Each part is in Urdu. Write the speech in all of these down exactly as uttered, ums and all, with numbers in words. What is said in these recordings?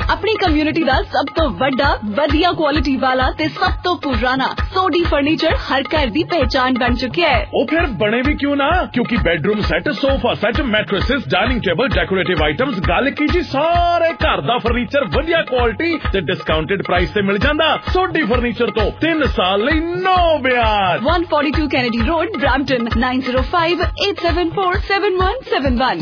ਆਪਣੀ ਕਮਿਊਨਿਟੀ ਦਾ ਸਭ ਤੋਂ ਵੱਡਾ ਵਧੀਆ ਕੁਆਲਿਟੀ ਵਾਲਾ ਤੇ ਸਭ ਤੋਂ ਪੁਰਾਣਾ ਸੋਢੀ ਫਰਨੀਚਰ ਹਰ ਘਰ ਦੀ ਪਹਿਚਾਨ ਬਣ ਚੁੱਕਿਆ ਹੈ। ਉਹ ਫਿਰ ਬਣੇ ਵੀ ਕਿਉਂ ਨਾ, ਕਿਉਂਕਿ bedroom set, sofa set, mattresses, dining table, decorative items, ਗੱਲ ਕੀ ਜੀ ਸਾਰੇ ਘਰ ਦਾ ਫਰਨੀਚਰ ਵਧੀਆ ਕੁਆਲਿਟੀ ਤੇ ਡਿਸਕਾਊਂਟਡ ਪ੍ਰਾਈਸ ਤੇ ਮਿਲ ਜਾਂਦਾ। ਸੋਢੀ ਫਰਨੀਚਰ ਤੋਂ ਤਿੰਨ ਸਾਲ ਲਈ ਨੋ ਬਿਆਜ। one forty-two Kennedy Road, Brampton, nine zero five eight seven four seven one seven one।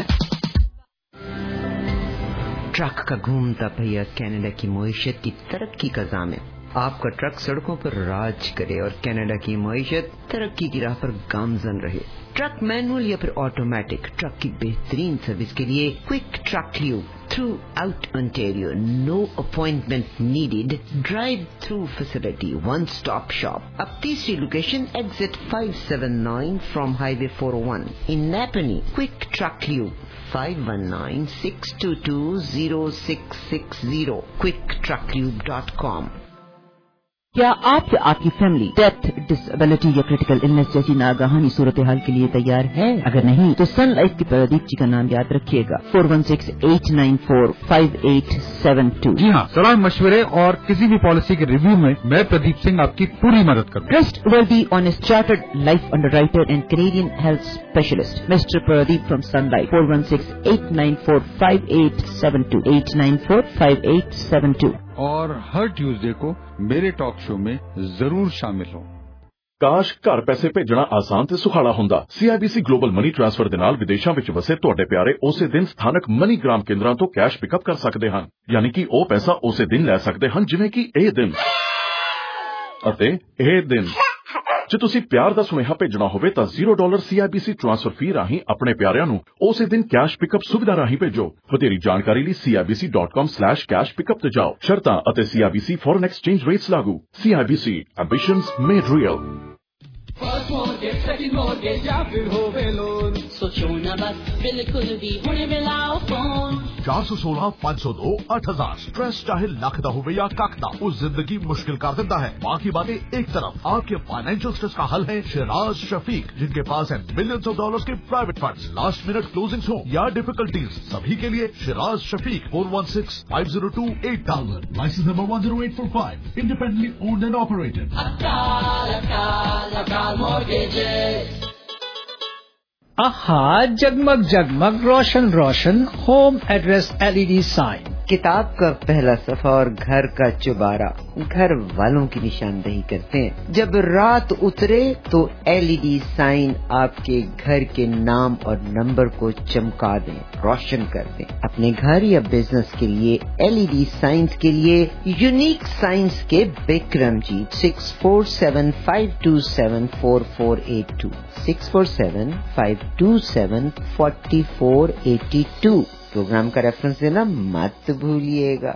Truck का घूमता पहिया कनाडा की मईशत की तरक्की का ज़ामिन। आपका ट्रक सड़कों पर राज करे और कनाडा की मईशत तरक्की की राह पर गामजन रहे। ट्रक मैनुअल या फिर ऑटोमेटिक, ट्रक की बेहतरीन सर्विस के लिए quick truck lube throughout Ontario, no appointment needed, drive through facility, one stop shop. अब तीसरी location exit five seventy-nine from highway four oh one in Nepean. Quick truck lube five one nine six two two zero six six zero quick truck lube dot com. क्या आप या आपकी फैमिली डेथ, डिसेबिलिटी या क्रिटिकल इलनेस जैसी नागहानी सूरत हाल के लिए तैयार है? अगर नहीं तो सन लाइफ के प्रदीप जी का नाम याद रखिएगा, four one six eight nine four five eight seven two। जी हाँ, सलाह मशवरे और किसी भी पॉलिसी के रिव्यू में मैं प्रदीप सिंह आपकी पूरी मदद करूँ। Trustworthy, honest, chartered life underwriter and Canadian health specialist, Mister Pradeep from Sun Life, four one six eight nine four five eight seven two eight nine four five eight seven two। और हर ट्यूसडे को मेरे टॉक शो में जरूर शामिल हो। ਕਾਸ਼ ਘਰ ਪੈਸੇ ਭੇਜਣਾ ਆਸਾਨ ਤੇ ਸੁਖਾਲਾ ਹੁੰਦਾ। ਸੀਆਈਬੀਸੀ ਗਲੋਬਲ ਮਨੀ ਟ੍ਰਾਂਸਫਰ ਦੇ ਨਾਲ ਵਿਦੇਸ਼ਾਂ ਵਿੱਚ ਵਸੇ ਤੁਹਾਡੇ ਪਿਆਰੇ ਉਸੇ ਦਿਨ ਸਥਾਨਕ ਮਨੀਗ੍ਰਾਮ ਕੇਂਦਰਾਂ ਤੋਂ ਕੈਸ਼ ਪਿਕਅਪ ਕਰ ਸਕਦੇ ਹਨ। ਯਾਨੀ ਕਿ ਉਹ ਪੈਸਾ ਉਸੇ ਦਿਨ ਲੈ ਸਕਦੇ ਹਨ ਜਿਵੇਂ ਕਿ ਇਹ ਦਿਨ ਅਤੇ ਇਹ ਦਿਨ। ਜੇ ਤੁਸੀਂ ਪਿਆਰ ਦਾ ਸੁਨੇਹਾ ਭੇਜਣਾ ਹੋਵੇ ਤਾਂ zero dollar CIBC transfer fee ਰਾਹੀਂ ਆਪਣੇ ਪਿਆਰਿਆਂ ਨੂੰ ਉਸੇ ਦਿਨ ਕੈਸ਼ ਪਿਕਅਪ ਸੁਵਿਧਾ ਰਾਹੀਂ ਭੇਜੋ। ਵਧੇਰੀ ਜਾਣਕਾਰੀ ਲਈ CIBC dot com slash cash pickup ਤੇ ਜਾਓ। ਸ਼ਰਤਾਂ ਅਤੇ ਸੀਆਈਬੀਸੀ ਫੋਰਨ ਐਕਸਚੇਂਜ ਰੇਟਸ ਲਾਗੂ। CIBC ambitions made real. First mortgage, second mortgage या फिर होवे लोन, सोचो ना बस बिल्कुल भी हुणे मिलाओ फोन। चार सौ सोलह पाँच सौ दो आठ हजार स्ट्रेस चाहे लख दा होवे या कख दा, वो जिंदगी मुश्किल कर देता है। बाकी बातें एक तरफ, आपके फाइनेंशियल स्ट्रेस का हल है शिराज शफीक, जिनके पास है मिलियंस ऑफ डॉलर्स के private funds. Last minute closings हो या डिफिकल्टीज, सभी के लिए Shiraz Shafiq four one six five zero two eight thousand, license number one zero eight four five, independently owned and operated. Akal Akal Akal mortgages. आहा, जगमग जगमग रोशन रोशन होम एड्रेस एलईडी साइन। किताब का पहला सफा और घर का चुबारा घर वालों की निशानदेही करते हैं। जब रात उतरे तो एलईडी साइन आपके घर के नाम और नंबर को चमका दें, रोशन कर दें। अपने घर या बिजनेस के लिए एलईडी साइंस के लिए यूनिक साइंस के Bikram ji six four seven five two seven four four eight two six four seven five two seven forty four eighty two. Program का रेफरेंस देना मत भूलिएगा।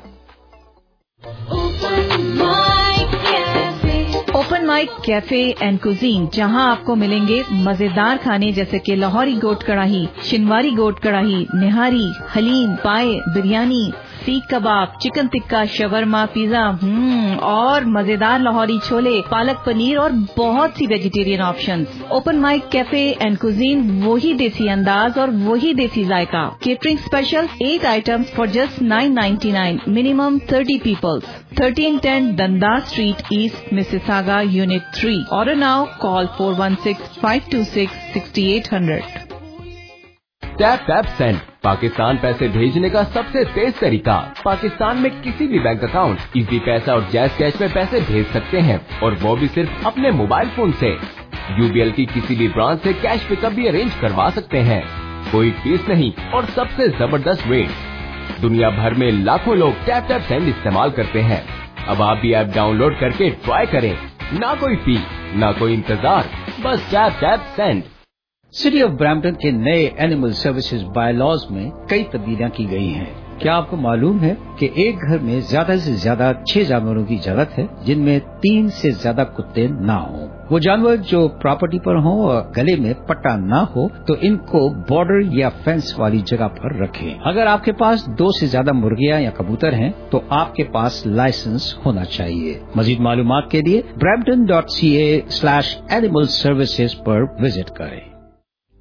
Open mic cafe and cuisine, जहां आपको मिलेंगे मजेदार खाने जैसे कि लाहौरी गोट कढ़ाई, शिनवारी गोट कढ़ाई, निहारी, haleem, paye, biryani, seekh kebab, chicken tikka, shawarma, pizza, हम्म और मजेदार लाहौरी छोले, पालक पनीर और बहुत सी vegetarian options. Open mic cafe and cuisine, वही देसी अंदाज और वही देसी जायका। Catering special, eight items for just nine ninety nine, minimum thirty peoples. Thirteen ten Dundas Street East, Mississauga, Unit three. Order now. Call four one six five two six six eight zero zero. Tap tap send, Pakistan पैसे भेजने का सबसे तेज तरीका। पाकिस्तान में किसी भी बैंक अकाउंट इजी पैसा और जैज कैश में पैसे भेज सकते हैं, और वो भी सिर्फ अपने मोबाइल फोन से। यूबीएल की किसी भी ब्रांच से कैश पिकअप भी अरेंज करवा सकते हैं, कोई फीस नहीं और सबसे जबरदस्त रेट। दुनिया भर में लाखों लोग टैप टैप सेंड इस्तेमाल करते हैं। अब आप भी ऐप डाउनलोड करके ट्राई करें। ना कोई फी, ना कोई इंतजार, बस tap tap send. City of Brampton के नए एनिमल सर्विसेज बायलॉज में कई तब्दीलियां की गई हैं। क्या आपको मालूम है कि एक घर में ज्यादा से ज्यादा छह जानवरों की जरूरत है, जिनमें तीन से ज्यादा कुत्ते ना हों। वो जानवर जो प्रॉपर्टी पर हों और गले में पट्टा ना हो तो इनको बॉर्डर या फेंस वाली जगह पर रखें। अगर आपके पास दो से ज्यादा मुर्गियां या कबूतर हैं तो आपके पास लाइसेंस होना चाहिए। मजीद मालूमात के लिए Brampton dot C A slash animal services पर विजिट करें।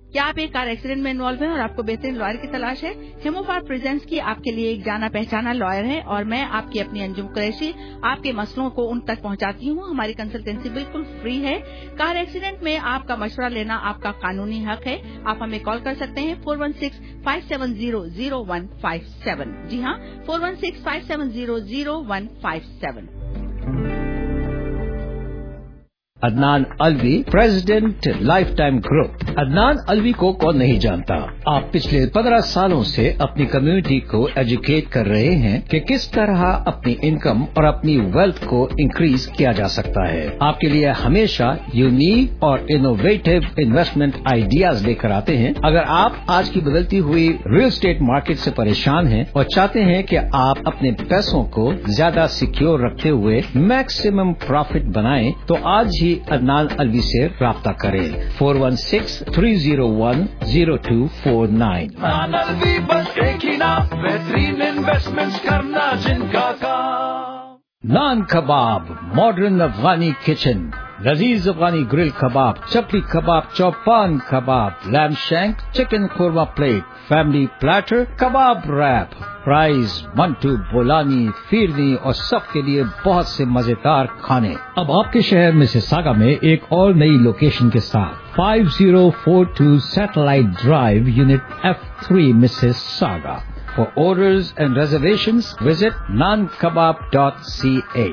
क्या आप एक कार एक्सीडेंट में इन्वॉल्व हैं और आपको बेहतरीन लॉयर की तलाश है? हिमोफार प्रेजेंट्स की आपके लिए एक जाना पहचाना लॉयर है और मैं आपकी अपनी अंजुम कुरैशी आपके मसलों को उन तक पहुंचाती हूं। हमारी कंसल्टेंसी बिल्कुल फ्री है। कार एक्सीडेंट में आपका मशवरा लेना आपका कानूनी हक है। आप हमें कॉल कर सकते हैं four one six five seven zero zero one five seven. जी हाँ, four one six five seven zero zero one five seven. Adnan Alvi, president life time group. Adnan Alvi को कौन नहीं जानता। आप पिछले पंद्रह सालों से अपनी कम्युनिटी को एजुकेट कर रहे हैं कि किस तरह अपनी इनकम और अपनी वेल्थ को इंक्रीज किया जा सकता है। आपके लिए हमेशा यूनिक और इनोवेटिव इन्वेस्टमेंट आइडियाज लेकर आते हैं। अगर आप आज की बदलती हुई रियल एस्टेट मार्केट से परेशान हैं और चाहते हैं कि आप अपने पैसों को ज्यादा सिक्योर रखते हुए मैक्सिमम प्रॉफिट बनाएं, तो आज ही अदनान अलवी से राब्ता करें। Four one six three zero one zero two four nine. Adnan Alvi बस एक ही नाम, बेहतरीन इन्वेस्टमेंट्स करना जिनका काम। नान कबाब, मॉडर्न अफगानी किचन, लजीज Afghani grill kebab, chapli kebab, chopan kebab, lamb shank, chicken korma plate, family platter, kebab wrap, fries, mantu, bolani, phirni और सबके लिए बहुत से मजेदार खाने। अब आपके शहर मिसिसागा में एक और नई लोकेशन के साथ five zero four two satellite drive, unit F three, Mississauga. For orders and reservations, visit naan kebab dot c a।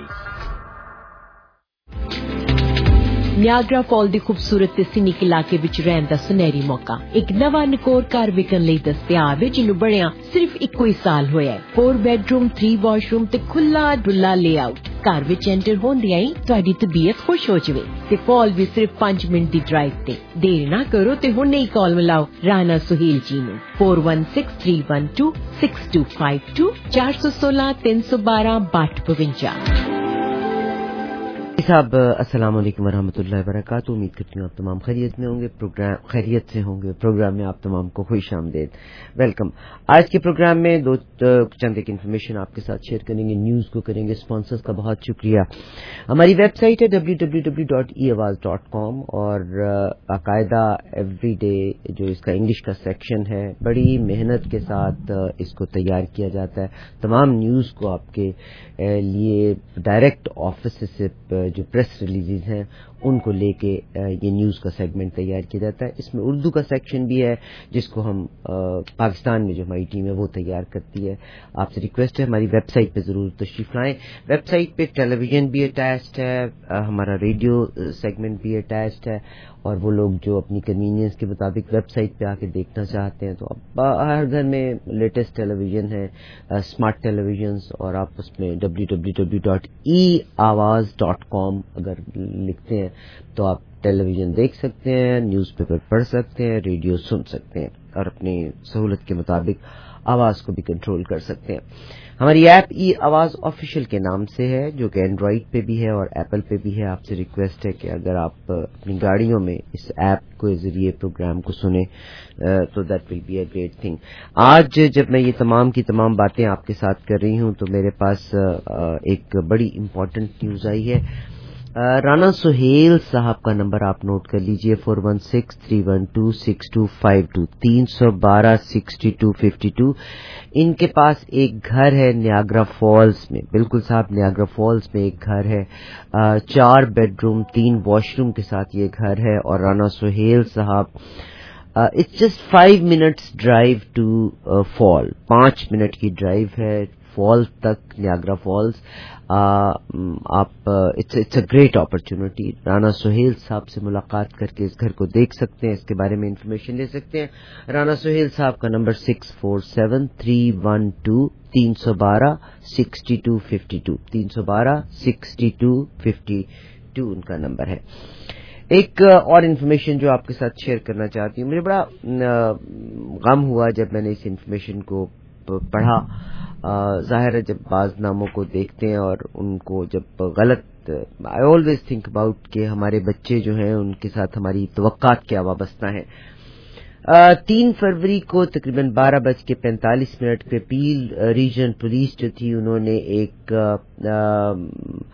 Niagara fall ਦੀ ਖੂਬਸੂਰਤ ਤੇ ਸੀਨਿਕ ਇਲਾਕੇ ਵਿੱਚ ਰਹਿਣ ਦਾ ਸੁਨਹਿਰੀ ਮੌਕਾ। ਇੱਕ ਨਵਾਂ ਨਕੋਰ ਘਰ ਵਿਕਣ ਲਈ ਦਸਤਿਆਬ ਹੈ, ਜਿਹਨੂੰ ਬਣਿਆ ਸਿਰਫ ਇੱਕੋ ਹੀ ਸਾਲ ਹੋਇਆ ਹੈ। ਫੋਰ ਬੈਡਰੂਮ, ਥ੍ਰੀ ਵਾਸ਼ਰੂਮ ਤੇ ਖੁੱਲਾ ਡੁੱਲਾ ਲੇਆਊਟ। ਘਰ ਵਿੱਚ ਐਂਟਰ ਹੁੰਦਿਆਂ ਹੀ ਤੁਹਾਡੀ ਤਬੀਅਤ ਖੁਸ਼ ਹੋ ਜਾਵੇ ਤੇ ਫਾਲ ਵੀ ਸਿਰਫ ਪੰਜ ਮਿੰਟ ਦੀ ਡਰਾਈਵ ਤੇ। ਦੇਰ ਨਾ ਕਰੋ ਤੇ ਹੁਣੇ ਹੀ ਕਾਲ ਮਿਲਾਓ ਰਾਣਾ ਸੁਹੇਲ ਜੀ ਨੂੰ four one six three one two six two five two चार सौ सोलह तीन सौ बारह बाट बवंजा। साहब अस्सलाम वालेकुम वरहमतुल्लाहि वबरकातुहू। उम्मीद करती हूँ आप तमाम खैरियत में होंगे, प्रोग्राम खैरियत से होंगे। प्रोग्राम में आप तमाम को खुश आमदेद, वेलकम। आज के प्रोग्राम में दो चंद एक इन्फॉर्मेशन आपके साथ शेयर करेंगे, न्यूज़ को करेंगे। स्पॉन्सर्स का बहुत शुक्रिया। हमारी वेबसाइट है W W W dot E Awaz dot com और बाकायदा एवरीडे जो इसका इंग्लिश का सेक्शन है, बड़ी मेहनत के साथ इसको तैयार किया जाता है। तमाम न्यूज़ को आपके लिए डायरेक्ट ऑफिस से जो प्रेस रिलीजेज हैं उनको लेके ये न्यूज़ का सेगमेंट तैयार किया जाता है। इसमें उर्दू का सेक्शन भी है जिसको हम पाकिस्तान में जो हमारी टीम है वो तैयार करती है। आपसे रिक्वेस्ट है हमारी वेबसाइट पे ज़रूर तशरीफ लाएं। वेबसाइट पे टेलीविज़न भी अटैच्ड है, हमारा रेडियो सेगमेंट भी अटैच्ड है और वो लोग जो अपनी कन्वीनियंस के मुताबिक वेबसाइट पे आके देखना चाहते हैं तो अब हर घर में लेटेस्ट टेलीविज़न है, स्मार्ट टेलीविजन, और आप उसमें W W W dot E Awaz dot com अगर लिखते हैं तो आप टेलीविज़न देख सकते हैं, न्यूज़पेपर पढ़ सकते हैं, रेडियो सुन सकते हैं और अपनी सहूलत के मुताबिक आवाज़ को भी कंट्रोल कर सकते हैं। हमारी ऐप ई आवाज़ ऑफिशियल के नाम से है जो कि एंड्रॉइड पे भी है और एप्पल पे भी है। आपसे रिक्वेस्ट है कि अगर आप अपनी गाड़ियों में इस ऐप के जरिए प्रोग्राम को सुने तो that will be a great thing. आज जब मैं ये तमाम की तमाम बातें आपके साथ कर रही हूँ तो मेरे पास एक बड़ी इम्पोर्टेंट न्यूज़ आई है। राना सुहेल साहब का नंबर आप नोट कर लीजिए, four one six three one two six two five two, तीन सौ बारह सिक्सटी टू फिफ्टी टू। इनके पास एक घर है नियाग्रा फॉल्स में, बिल्कुल साहब नियाग्रा फॉल्स में एक घर है, आ, चार बेडरूम तीन वॉशरूम के साथ ये घर है। और राना सुहेल साहब it's just five minutes drive to fall, पांच मिनट की ड्राइव है फॉल तक, नियाग्रा फॉल्स। आप it's it's a great opportunity. Rana Suhail साहब से मुलाकात करके इस घर को देख सकते हैं, इसके बारे में इंफॉर्मेशन ले सकते हैं। राना सुहेल साहब का number six four seven three one two तीन सौ बारह सिक्सटी टू फिफ्टी टू, तीन सौ बारह सिक्सटी टू फिफ्टी टू उनका नंबर है। एक और इन्फॉर्मेशन जो आपके साथ शेयर करना चाहती हूँ, मुझे बड़ा गम हुआ जब मैंने इस इन्फॉर्मेशन को पढ़ा। जाहिर है जब बाज़ नामों को देखते हैं और उनको जब गलत, आई ऑलवेज थिंक अबाउट कि हमारे बच्चे जो हैं उनके साथ हमारी तवक्कात क्या वाबस्ता है। तीन फरवरी को तकरीबन बारह बज के पैंतालीस मिनट पे पील रीजन पुलिस जो थी उन्होंने एक आ,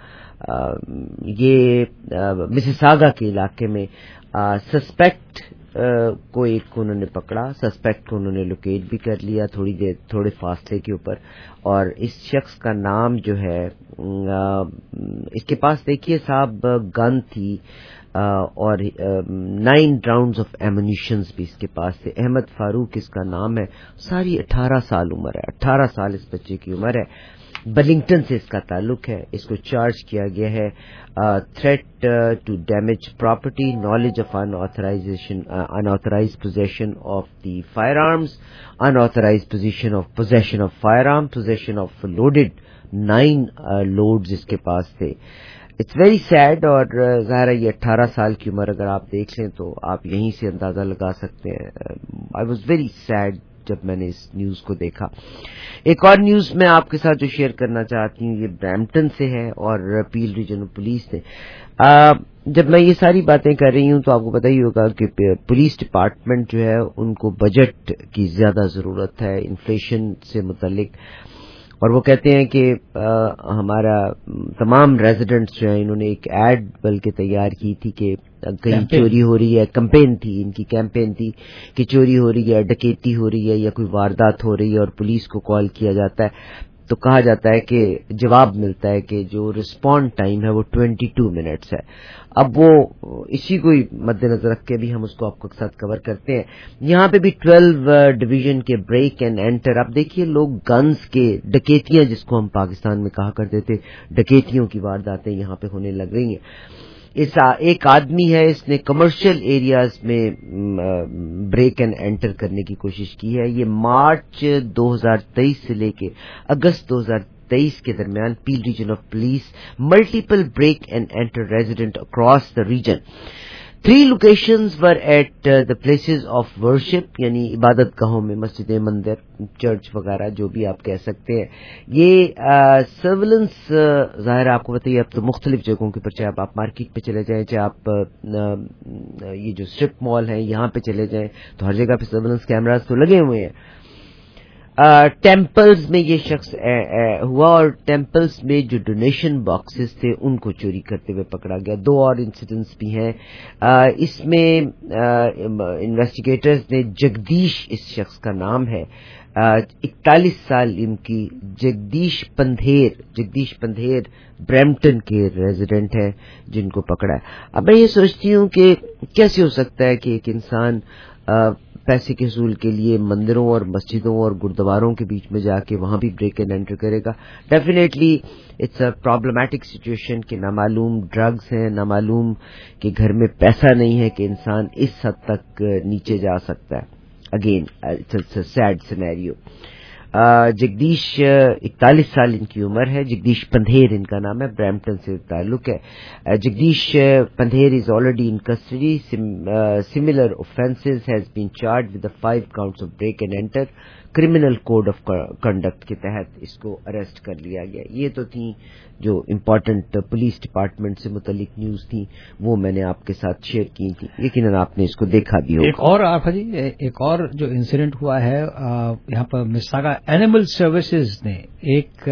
आ, ये मिसिसागा के इलाके में सस्पेक्ट کو ایک کو انہوں نے پکڑا, سسپیکٹ کو انہوں نے لوکیٹ بھی کر لیا تھوڑی دیر تھوڑے فاصلے کے اوپر, اور اس شخص کا نام جو ہے اس کے پاس دیکھیے صاحب گن تھی اور نائن راؤنڈز آف ایمونیشنز بھی اس کے پاس تھے. احمد فاروق اس کا نام ہے, ساری اٹھارہ سال عمر ہے, اٹھارہ سال اس بچے کی عمر ہے, برلنگٹن سے اس کا تعلق ہے. اس کو چارج کیا گیا ہے threat to damage property, knowledge of unauthorization unauthorized possession of the firearms, unauthorized possession of possession of firearm, possession of loaded, nine loads اس کے پاس تھے. اٹس ویری سیڈ, اور ظاہر ہے یہ اٹھارہ سال کی عمر اگر آپ دیکھ لیں تو آپ یہیں سے اندازہ لگا سکتے ہیں. آئی واز ویری سیڈ جب میں نے اس نیوز کو دیکھا. ایک اور نیوز میں آپ کے ساتھ جو شیئر کرنا چاہتی ہوں یہ برامپٹن سے ہے اور پیل ریجنل پولیس نے. جب میں یہ ساری باتیں کر رہی ہوں تو آپ کو پتہ ہی ہوگا کہ پولیس ڈپارٹمنٹ جو ہے ان کو بجٹ کی زیادہ ضرورت ہے انفلیشن سے متعلق, اور وہ کہتے ہیں کہ ہمارا تمام ریزیڈنٹس جو ہیں انہوں نے ایک ایڈ بلکہ تیار کی تھی کہ کہیں چوری ہو رہی ہے, کمپین تھی ان کی, کیمپین تھی کہ چوری ہو رہی ہے, ڈکیتی ہو رہی ہے یا کوئی واردات ہو رہی ہے اور پولیس کو کال کیا جاتا ہے تو کہا جاتا ہے کہ جواب ملتا ہے کہ جو رسپونڈ ٹائم ہے وہ ٹوینٹی ٹو منٹس ہے. اب وہ اسی کو مد نظر رکھ کے بھی ہم اس کو آپ کے ساتھ کور کرتے ہیں. یہاں پہ بھی ٹویلو ڈویژن کے بریک اینڈ انٹر. اب دیکھیے لوگ گنز کے ڈکیتیاں جس کو ہم پاکستان میں کہا کرتے تھے, ڈکیتیوں کی وارداتیں یہاں پہ ہونے لگ رہی ہیں. اس ایک آدمی ہے اس نے کمرشل ایریاز میں بریک اینڈ انٹر کرنے کی کوشش کی ہے. یہ مارچ دو ہزار تیئیس سے لے کے اگست دو ہزار تیئیس کے درمیان Peel region of police multiple break and enter resident across the region. Three locations were at the places of worship, یعنی عبادت گاہوں میں, مسجدیں, مندر, چرچ وغیرہ جو بھی آپ کہہ سکتے ہیں. یہ سرولنس ظاہر آپ کو بتائیے اب تو مختلف جگہوں کے اوپر, چاہے آپ مارکیٹ پہ چلے جائیں, چاہے آپ یہ جو اسٹرپ مال ہیں یہاں پہ چلے جائیں تو ہر جگہ پہ سرولنس کیمراز تو لگے ہوئے ہیں. ٹیمپلز میں یہ شخص ہوا اور ٹیمپلز میں جو ڈونیشن باکسز تھے ان کو چوری کرتے ہوئے پکڑا گیا. دو اور انسیڈنٹس بھی ہیں اس میں. انویسٹیگیٹرز نے جگدیش اس شخص کا نام ہے, اکتالیس سال ان کی, جگدیش پندھیر جگدیش پندھیر برامپٹن کے ریزیڈنٹ ہیں جن کو پکڑا ہے. اب میں یہ سوچتی ہوں کہ کیسے ہو سکتا ہے کہ ایک انسان پیسے کے حصول کے لیے مندروں اور مسجدوں اور گردواروں کے بیچ میں جا کے وہاں بھی بریک اینڈ انٹر کرے گا. Definitely it's a problematic situation کہ نامعلوم ڈرگز ہیں, نامعلوم کہ گھر میں پیسہ نہیں ہے کہ انسان اس حد تک نیچے جا سکتا ہے. Again it's a sad scenario. Jagdish اکتالیس سال ان کی عمر ہے, جگدیش پندھیر ان کا نام ہے, برامپٹن سے تعلق ہے. Jagdish Pandher is already in custody. Similar offences has been charged with the five counts of break and enter. Criminal code of conduct کے تحت اس کو اریسٹ کر لیا گیا. یہ تو تھیں جو امپورٹنٹ پولیس ڈپارٹمنٹ سے متعلق نیوز تھیں, وہ میں نے آپ کے ساتھ شیئر کی تھی, یقیناً آپ نے اس کو دیکھا بھی ہوگا. ایک اور آپ جی ایک اور جو انسیڈنٹ ہوا ہے یہاں پر مساگا اینیمل سروسز نے ایک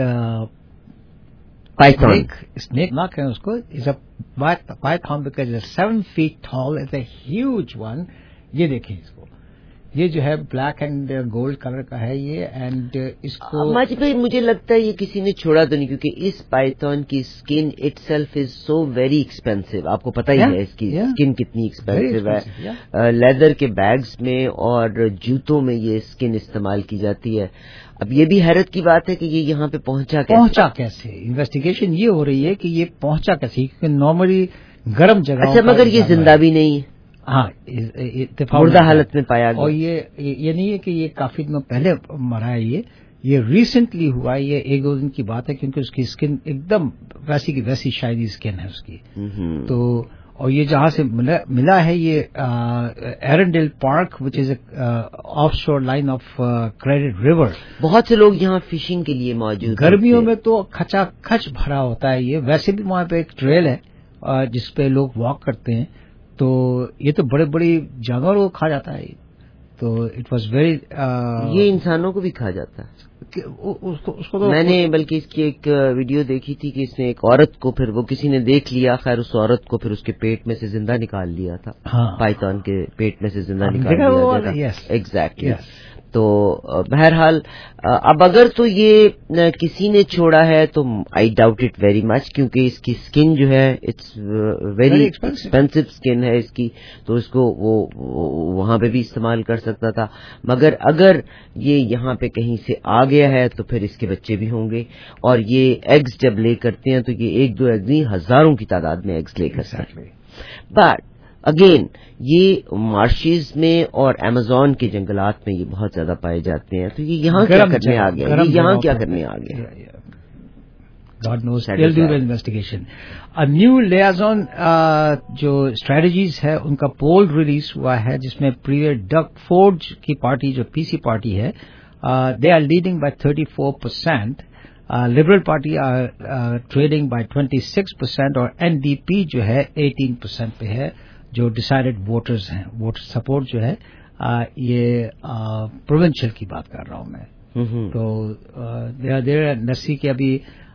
پائتھن اسنیک نہ کہیں اس کو, is a python because seven feet tall, is a huge one. یہ دیکھیں اس کو, یہ جو ہے بلیک اینڈ گولڈ کلر کا ہے یہ, اینڈ اس کو ماجد بھائی مجھے لگتا ہے یہ کسی نے چھوڑا تو نہیں, کیونکہ اس پائتھن کی skin itself is so very expensive. آپ کو پتہ ہی ہے اس کی اسکن کتنی ایکسپینسو ہے. لیدر کے بیگز میں اور جوتوں میں یہ اسکن استعمال کی جاتی ہے. اب یہ بھی حیرت کی بات ہے کہ یہ یہاں پہ پہنچا کیسے پہنچا کیسے انویسٹیگیشن یہ ہو رہی ہے کہ یہ پہنچا کیسے, کیونکہ نارملی گرم جگہ. اچھا, مگر یہ زندہ بھی نہیں ہے, ہاں مردہ حالت میں پایا گیا. اور یہ یہ نہیں ہے کہ یہ کافی دنوں پہلے مرا ہے, یہ یہ ریسنٹلی ہوا ہے, یہ ایک دو دن کی بات ہے, کیونکہ اس کی اسکن ایک دم ویسی کی ویسی شاید اسکن ہے اس کی. تو اور یہ جہاں سے ملا ہے یہ Erindale Park which is a off shore line of Credit River. بہت سے لوگ یہاں فشنگ کے لیے موجود. گرمیوں میں تو کھچا کھچ بھرا ہوتا ہے یہ. ویسے بھی وہاں پہ ایک ٹریل ہے جس پہ لوگ واک کرتے ہیں, تو یہ تو بڑے بڑے جانوروں کو کھا جاتا ہے. تو اٹ واز ویری. یہ انسانوں کو بھی کھا جاتا ہے. اس کو, اس کو تو میں نے بلکہ اس کی ایک ویڈیو دیکھی تھی کہ اس نے ایک عورت کو پھر وہ کسی نے دیکھ لیا, خیر اس عورت کو پھر اس کے پیٹ میں سے زندہ نکال لیا تھا. پائتھون کے پیٹ میں سے زندہ نکال لیا تھا. ایگزیکٹلی. تو بہرحال اب اگر تو یہ کسی نے چھوڑا ہے تو I doubt it very much, کیونکہ اس کی اسکن جو ہے اٹس ویری ایکسپینسو اسکن ہے اس کی, تو اس کو وہ وہاں پہ بھی استعمال کر سکتا تھا. مگر اگر یہ یہاں پہ کہیں سے آ گیا ہے تو پھر اس کے بچے بھی ہوں گے, اور یہ ایگز جب لے کرتے ہیں تو یہ ایک دو ایگز نہیں ہزاروں کی تعداد میں ایگز لے کرتے ہیں. بٹ اگین یہ مارشز میں اور ایمیزون کے جنگلات میں یہ بہت زیادہ پائے جاتے ہیں, تو یہ یہاں کیا کرنے آ گیا, یہ یہاں کیا کرنے آ گیا. God knows, they'll do the investigation. A new liaison جو اسٹریٹجیز ہے ان کا پول ریلیز ہوا ہے جس میں پریویئر ڈگ فورڈ کی پارٹی جو پی سی پارٹی ہے they are leading by thirty four percent, Liberal Party are trading by twenty six percent, اور این ڈی پی جو ہے ایٹین پرسینٹ پہ ہے جو ڈیسائیڈڈ ووٹرز ہیں. ووٹر سپورٹ جو ہے یہ پروونشل کی بات کر رہا ہوں میں. تو دیر نسی کے ابھی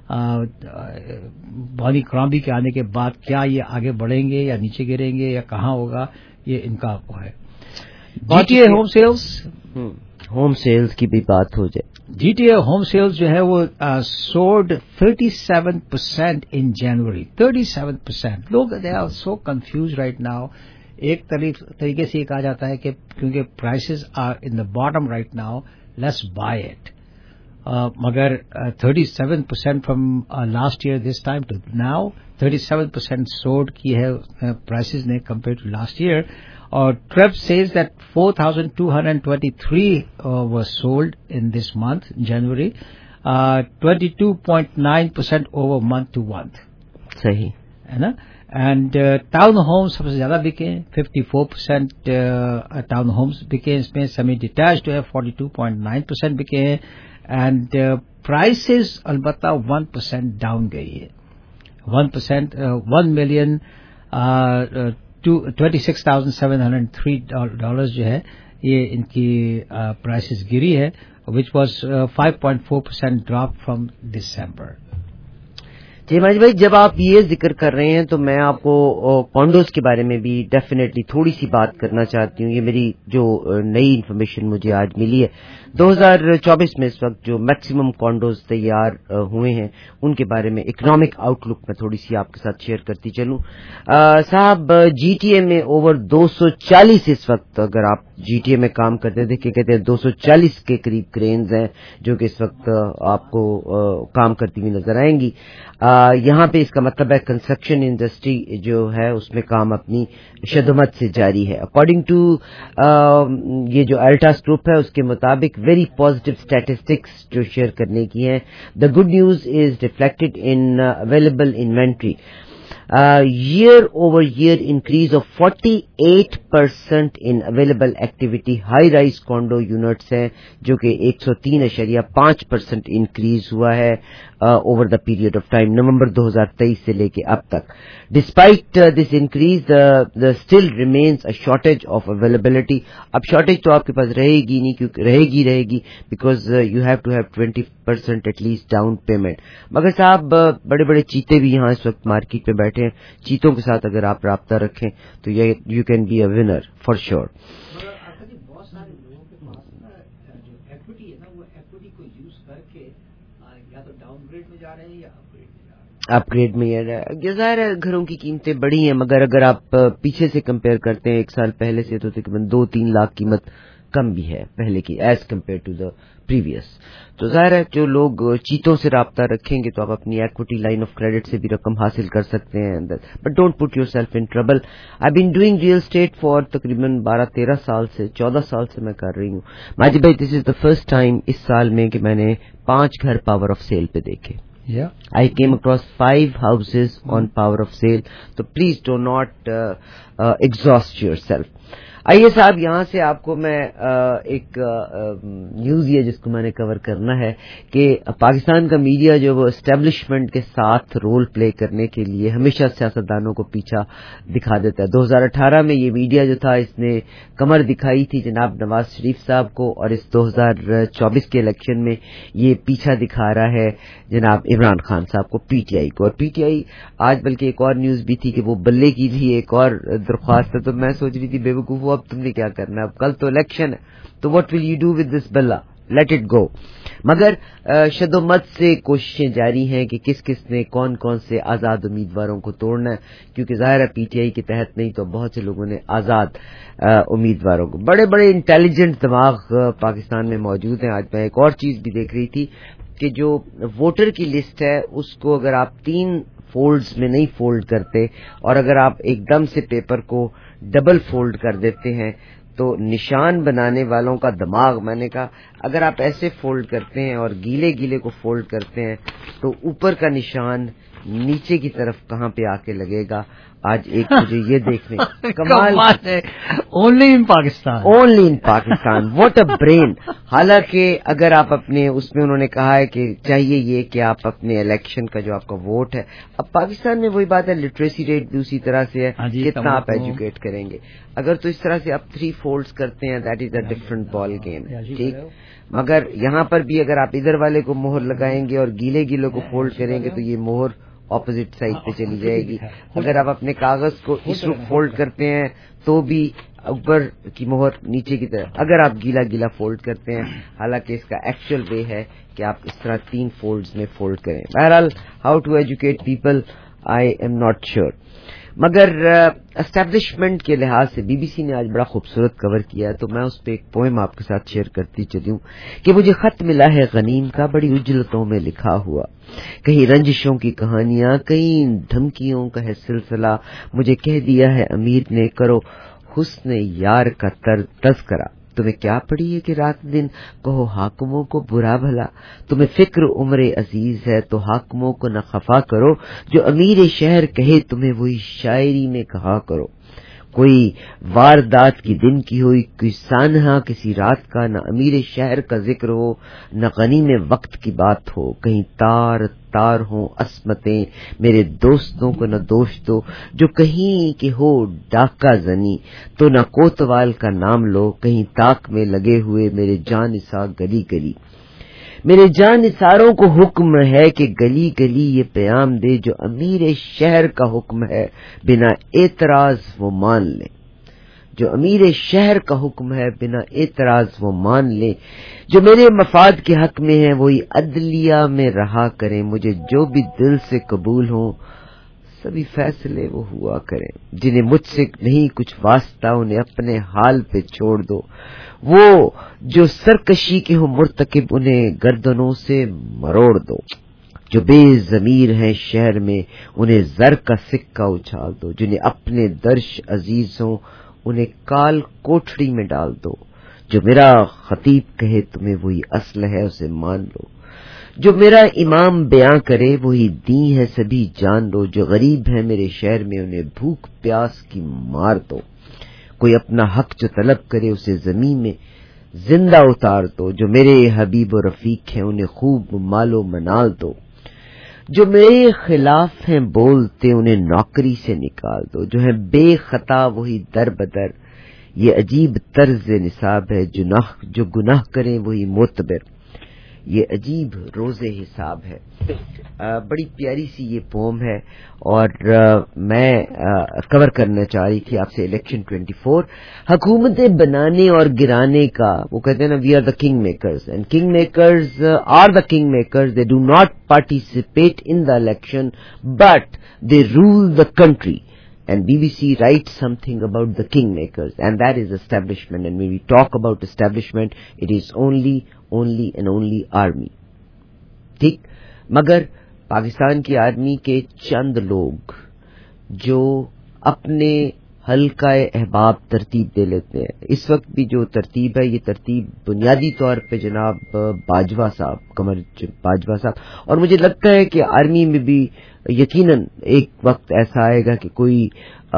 بانی کرامبی کے آنے کے بعد کیا یہ آگے بڑھیں گے یا نیچے گریں گے یا کہاں ہوگا, یہ ان کا وہ ہے. G T A home sales home sales کی بھی بات ہو جائے. G T A home sales جو ہے وہ saw thirty seven percent in January. Thirty seven percent لوگ they are so confuse right now. ایک طریقے سے یہ کہا جاتا ہے کہ کیونکہ prices are in the bottom right now, let's buy it. مگر thirty seven percent from last year this time to now, thirty seven percent sold کی ہے پرائسز نے کمپیئر ٹو لاسٹ ایئر. اور TREB says that four thousand two hundred twenty-three uh, were sold in this month, January, uh, twenty-two point nine percent over month to month. صحیح ہے نا. اینڈ ٹاؤن ہومس سب سے زیادہ بکے, fifty four percent town homes بکے. اس میں سیمی ڈیٹیچڈ جو ہے forty two point nine percent بکے ہیں. اینڈ پرائسز البتہ ون پرسینٹ ڈاؤن گئی ہے. One percent one million twenty six thousand seven hundred three dollars جو ہے یہ ان کی پرائسز گری ہے, which was five point four percent drop from December. جی ماجد بھائی, جب آپ یہ ذکر کر رہے ہیں تو میں آپ کو کانڈوز کے بارے میں بھی ڈیفینیٹلی تھوڑی سی بات کرنا چاہتی ہوں. یہ میری جو نئی انفارمیشن مجھے آج ملی ہے, دو ہزار چوبیس میں اس وقت جو میکسیمم کانڈوز تیار ہوئے ہیں ان کے بارے میں اکنامک آؤٹ لک میں تھوڑی سی آپ کے ساتھ شیئر کرتی چلوں. صاحب جی ٹی اے میں اوور دو سو چالیس اس وقت, اگر آپ جی ٹی اے میں کام کرتے دیکھیں کہتے ہیں دو سو چالیس کے قریب کرینز ہیں جو کہ اس وقت آپ کو کام کرتی ہوئی نظر آئیں گی. یہاں پہ اس کا مطلب ہے کنسٹرکشن انڈسٹری جو ہے اس میں کام اپنی شدمت سے جاری ہے. اکارڈنگ ٹو یہ جو الٹاس گروپ ہے اس کے مطابق ویری پازیٹیو اسٹیٹسٹکس جو شیئر کرنے کی ہیں. The good news is reflected in available inventory. year over year increase of forty-eight percent in available activity. high rise condo units ہیں جو کہ ایک سو تین اشاریہ پانچ پرسینٹ انکریز ہوا ہے over the period of time November دو ہزار تیئیس سے لے کے اب تک. Despite this increase the still remains a shortage of availability. اب شارٹیج تو آپ کے پاس رہے گی نہیں, کیونکہ رہے گی رہے گی because you have to have twenty percent at least down payment. مگر صاحب بڑے بڑے چیتے بھی یہاں اس وقت مارکیٹ میں بیٹھے ہیں. چیتوں کے ساتھ اگر آپ رابطہ رکھیں تو you can be a winner for sure. بہت سارے لوگوں کے پاس جو ایکوٹی ہے نا وہ ایکوٹی کو یوز کر کے یا تو ڈاؤن گریڈ میں جا رہے ہیں یا اپ گریڈ میں جا رہے ہیں. اپ گریڈ میں یہ ظاہر ہے گھروں کی قیمتیں بڑی ہیں, مگر اگر آپ پیچھے سے کمپیئر کرتے ہیں ایک سال پہلے سے تو تقریباً دو تین لاکھ قیمت کم بھی ہے پہلے کی as compare to the previous. تو ظاہر ہے جو لوگ چیتوں سے رابطہ رکھیں گے تو آپ اپنی ایکوٹی لائن آف کریڈٹ سے بھی رقم حاصل کر سکتے ہیں. But don't put yourself in trouble. I been doing real estate for تقریباً بارہ تیرہ سال سے چودہ سال سے میں کر رہی ہوں. ماجد بھائی دس از دا فرسٹ ٹائم اس سال میں کہ میں نے پانچ گھر پاور آف سیل پہ دیکھے. Yeah. I came across five houses on power of sale. So please do not uh, uh, exhaust yourself. آئیے صاحب یہاں سے آپ کو میں ایک نیوز یہ جس کو میں نے کور کرنا ہے کہ پاکستان کا میڈیا جو وہ اسٹیبلشمنٹ کے ساتھ رول پلے کرنے کے لیے ہمیشہ سیاستدانوں کو پیچھا دکھا دیتا ہے. دو ہزار اٹھارہ میں یہ میڈیا جو تھا اس نے کمر دکھائی تھی جناب نواز شریف صاحب کو, اور اس دو ہزار چوبیس کے الیکشن میں یہ پیچھا دکھا رہا ہے جناب عمران خان صاحب کو, پی ٹی آئی کو. اور پی ٹی آئی آج بلکہ ایک اور نیوز بھی تھی کہ وہ بلے کی بھی ایک اور درخواست ہے. تو میں سوچ رہی تھی بے وقوف اب تم نے کیا کرنا ہے, اب کل تو الیکشن ہے تو what will you do with this بلا, لیٹ اٹ گو. مگر شد و مت سے کوششیں جاری ہیں کہ کس کس نے کون کون سے آزاد امیدواروں کو توڑنا ہے, کیونکہ ظاہر ہے پی ٹی آئی کے تحت نہیں تو بہت سے لوگوں نے آزاد امیدواروں کو. بڑے بڑے انٹیلیجنٹ دماغ پاکستان میں موجود ہیں. آج میں ایک اور چیز بھی دیکھ رہی تھی کہ جو ووٹر کی لسٹ ہے اس کو اگر آپ تین فولڈز میں نہیں فولڈ کرتے اور اگر آپ ایک دم سے پیپر کو ڈبل فولڈ کر دیتے ہیں تو نشان بنانے والوں کا دماغ, میں نے کہا اگر آپ ایسے فولڈ کرتے ہیں اور گیلے گیلے کو فولڈ کرتے ہیں تو اوپر کا نشان نیچے کی طرف کہاں پہ آ کے لگے گا. آج ایک مجھے یہ دیکھنے کمال ہے, only in Pakistan, only in Pakistan, what a brain. حالانکہ اگر آپ اپنے اس میں انہوں نے کہا ہے کہ چاہیے یہ کہ آپ اپنے الیکشن کا جو آپ کا ووٹ ہے, اب پاکستان میں وہی بات ہے لٹریسی ریٹ بھی اسی طرح سے ہے, کتنا آپ ایجوکیٹ کریں گے. اگر تو اس طرح سے آپ تھری فولڈز کرتے ہیں that is a different ball game, ٹھیک. مگر یہاں پر بھی اگر آپ ادھر والے کو مہر لگائیں گے اور گیلے گیلوں کو فولڈ کریں گے تو یہ مہر اپوزٹ سائڈ پہ چلی جائے گی. اگر آپ اپنے کاغذ کو اس رخ فولڈ کرتے ہیں تو بھی اوپر کی مہر نیچے کی طرف, اگر آپ گیلا گیلا فولڈ کرتے ہیں, حالانکہ اس کا ایکچوئل وے ہے کہ آپ اس طرح تین فولڈز میں فولڈ کریں. بہرحال how to educate people I am not sure. مگر اسٹیبلشمنٹ کے لحاظ سے بی بی سی نے آج بڑا خوبصورت کور کیا ہے, تو میں اس پہ ایک پوئم آپ کے ساتھ شیئر کرتی چلی ہوں کہ مجھے خط ملا ہے غنیم کا بڑی اجلتوں میں لکھا ہوا, کہیں رنجشوں کی کہانیاں, کہیں دھمکیوں کا ہے سلسلہ. مجھے کہہ دیا ہے امیر نے کرو حسن یار کا تذکرہ. تمہیں کیا پڑی ہے کہ رات دن کہو حاکموں کو برا بھلا. تمہیں فکر عمر عزیز ہے تو حاکموں کو نہ خفا کرو. جو امیر شہر کہے تمہیں وہی شاعری میں کہا کرو. کوئی واردات کی دن کی ہوئی کوئی سانحہ کسی رات کا, نہ امیر شہر کا ذکر ہو نہ غنیم وقت کی بات ہو. کہیں تار تار ہوں عصمتیں میرے دوستوں کو نہ دوستو. جو کہیں کہ ہو ڈاکہ زنی تو نہ کوتوال کا نام لو. کہیں تاک میں لگے ہوئے میرے جان نثار گلی گلی. میرے جان نثاروں کو حکم ہے کہ گلی گلی یہ پیام دے. جو امیر شہر کا حکم ہے بنا اعتراض وہ مان لے. جو امیر شہر کا حکم ہے بنا اعتراض وہ مان لے. جو میرے مفاد کے حق میں ہے وہی عدلیہ میں رہا کریں. مجھے جو بھی دل سے قبول ہوں سبھی فیصلے وہ ہوا کریں. جنہیں مجھ سے نہیں کچھ واسطہ انہیں اپنے حال پہ چھوڑ دو. وہ جو سرکشی کے ہوں مرتکب انہیں گردنوں سے مروڑ دو. جو بے ضمیر ہیں شہر میں انہیں زر کا سکہ اچھال دو. جنہیں اپنے درش عزیز ہوں انہیں کال کوٹڑی میں ڈال دو. جو میرا خطیب کہے تمہیں وہی اصل ہے اسے مان لو. جو میرا امام بیاں کرے وہی دین ہے سبھی جان لو. جو غریب ہے میرے شہر میں انہیں بھوک پیاس کی مار دو. کوئی اپنا حق جو طلب کرے اسے زمین میں زندہ اتار دو. جو میرے حبیب و رفیق ہیں انہیں خوب مال و منال دو. جو میرے خلاف ہیں بولتے انہیں نوکری سے نکال دو. جو ہے بے خطا وہی در بدر یہ عجیب طرز نصاب ہے. جو گناہ کریں وہی معتبر یہ عجیب روز حساب ہے. بڑی پیاری سی یہ پوم ہے اور میں کور کرنا چاہ رہی تھی آپ سے الیکشن ٹوینٹی فور. حکومتیں بنانے اور گرانے کا وہ کہتے ہیں نا we are the king makers and king makers are the king makers. They do not participate in the election but they rule the country. And B B C writes something about the kingmakers, and that is establishment. And when we talk about establishment, it is only, only and only army. ٹھیک, مگر پاکستان کی آرمی کے چند لوگ جو اپنے حلقہ احباب ترتیب دے لیتے ہیں. اس وقت بھی جو ترتیب ہے یہ ترتیب بنیادی طور پہ جناب باجوہ صاحب قمر باجوہ صاحب، اور مجھے لگتا ہے کہ آرمی میں بھی یقیناً ایک وقت ایسا آئے گا کہ کوئی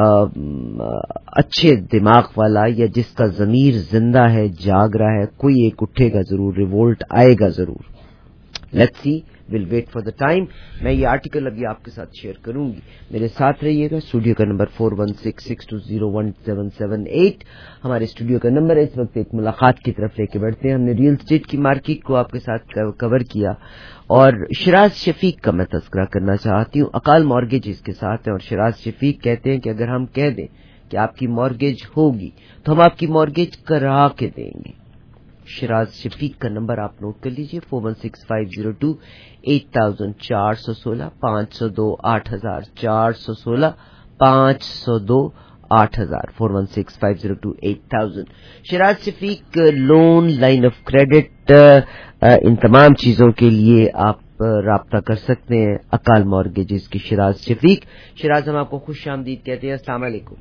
اچھے دماغ والا یا جس کا ضمیر زندہ ہے جاگ رہا ہے کوئی ایک اٹھے گا ضرور، ریوولٹ آئے گا ضرور. Let's see, will wait for the time. میں یہ آرٹیکل ابھی آپ کے ساتھ شیئر کروں گی، میرے ساتھ رہیے گا. اسٹوڈیو کا number four one six six two zero one seven seven eight ہمارے اسٹوڈیو کا نمبر ہے. اس وقت ایک ملاقات کی طرف لے کے بڑھتے ہیں. ہم نے ریئل اسٹیٹ کی مارکیٹ کو آپ کے ساتھ کور کیا اور شراز شفیق کا میں تذکرہ کرنا چاہتی ہوں. اقال مارگیج اس کے ساتھ ہیں اور شراز شفیق کہتے ہیں کہ اگر ہم کہہ دیں کہ آپ کی مارگیج ہوگی تو ہم آپ کی مارگیج کرا کے دیں گے. شراز شفیق کا نمبر آپ نوٹ کر لیجئے، four one six five zero two eight thousand چار سو سولہ پانچ سو دو آٹھ ہزار چار سو سولہ پانچ سو دو آٹھ ہزار four one six five zero two eight thousand. Shiraz Shafiq loan, line of credit, ان تمام چیزوں کے لیے آپ رابطہ کر سکتے ہیں اقال مارگیجز کی شراز شفیق. شراز ہم آپ کو خوش آمدید کہتے ہیں. السلام علیکم.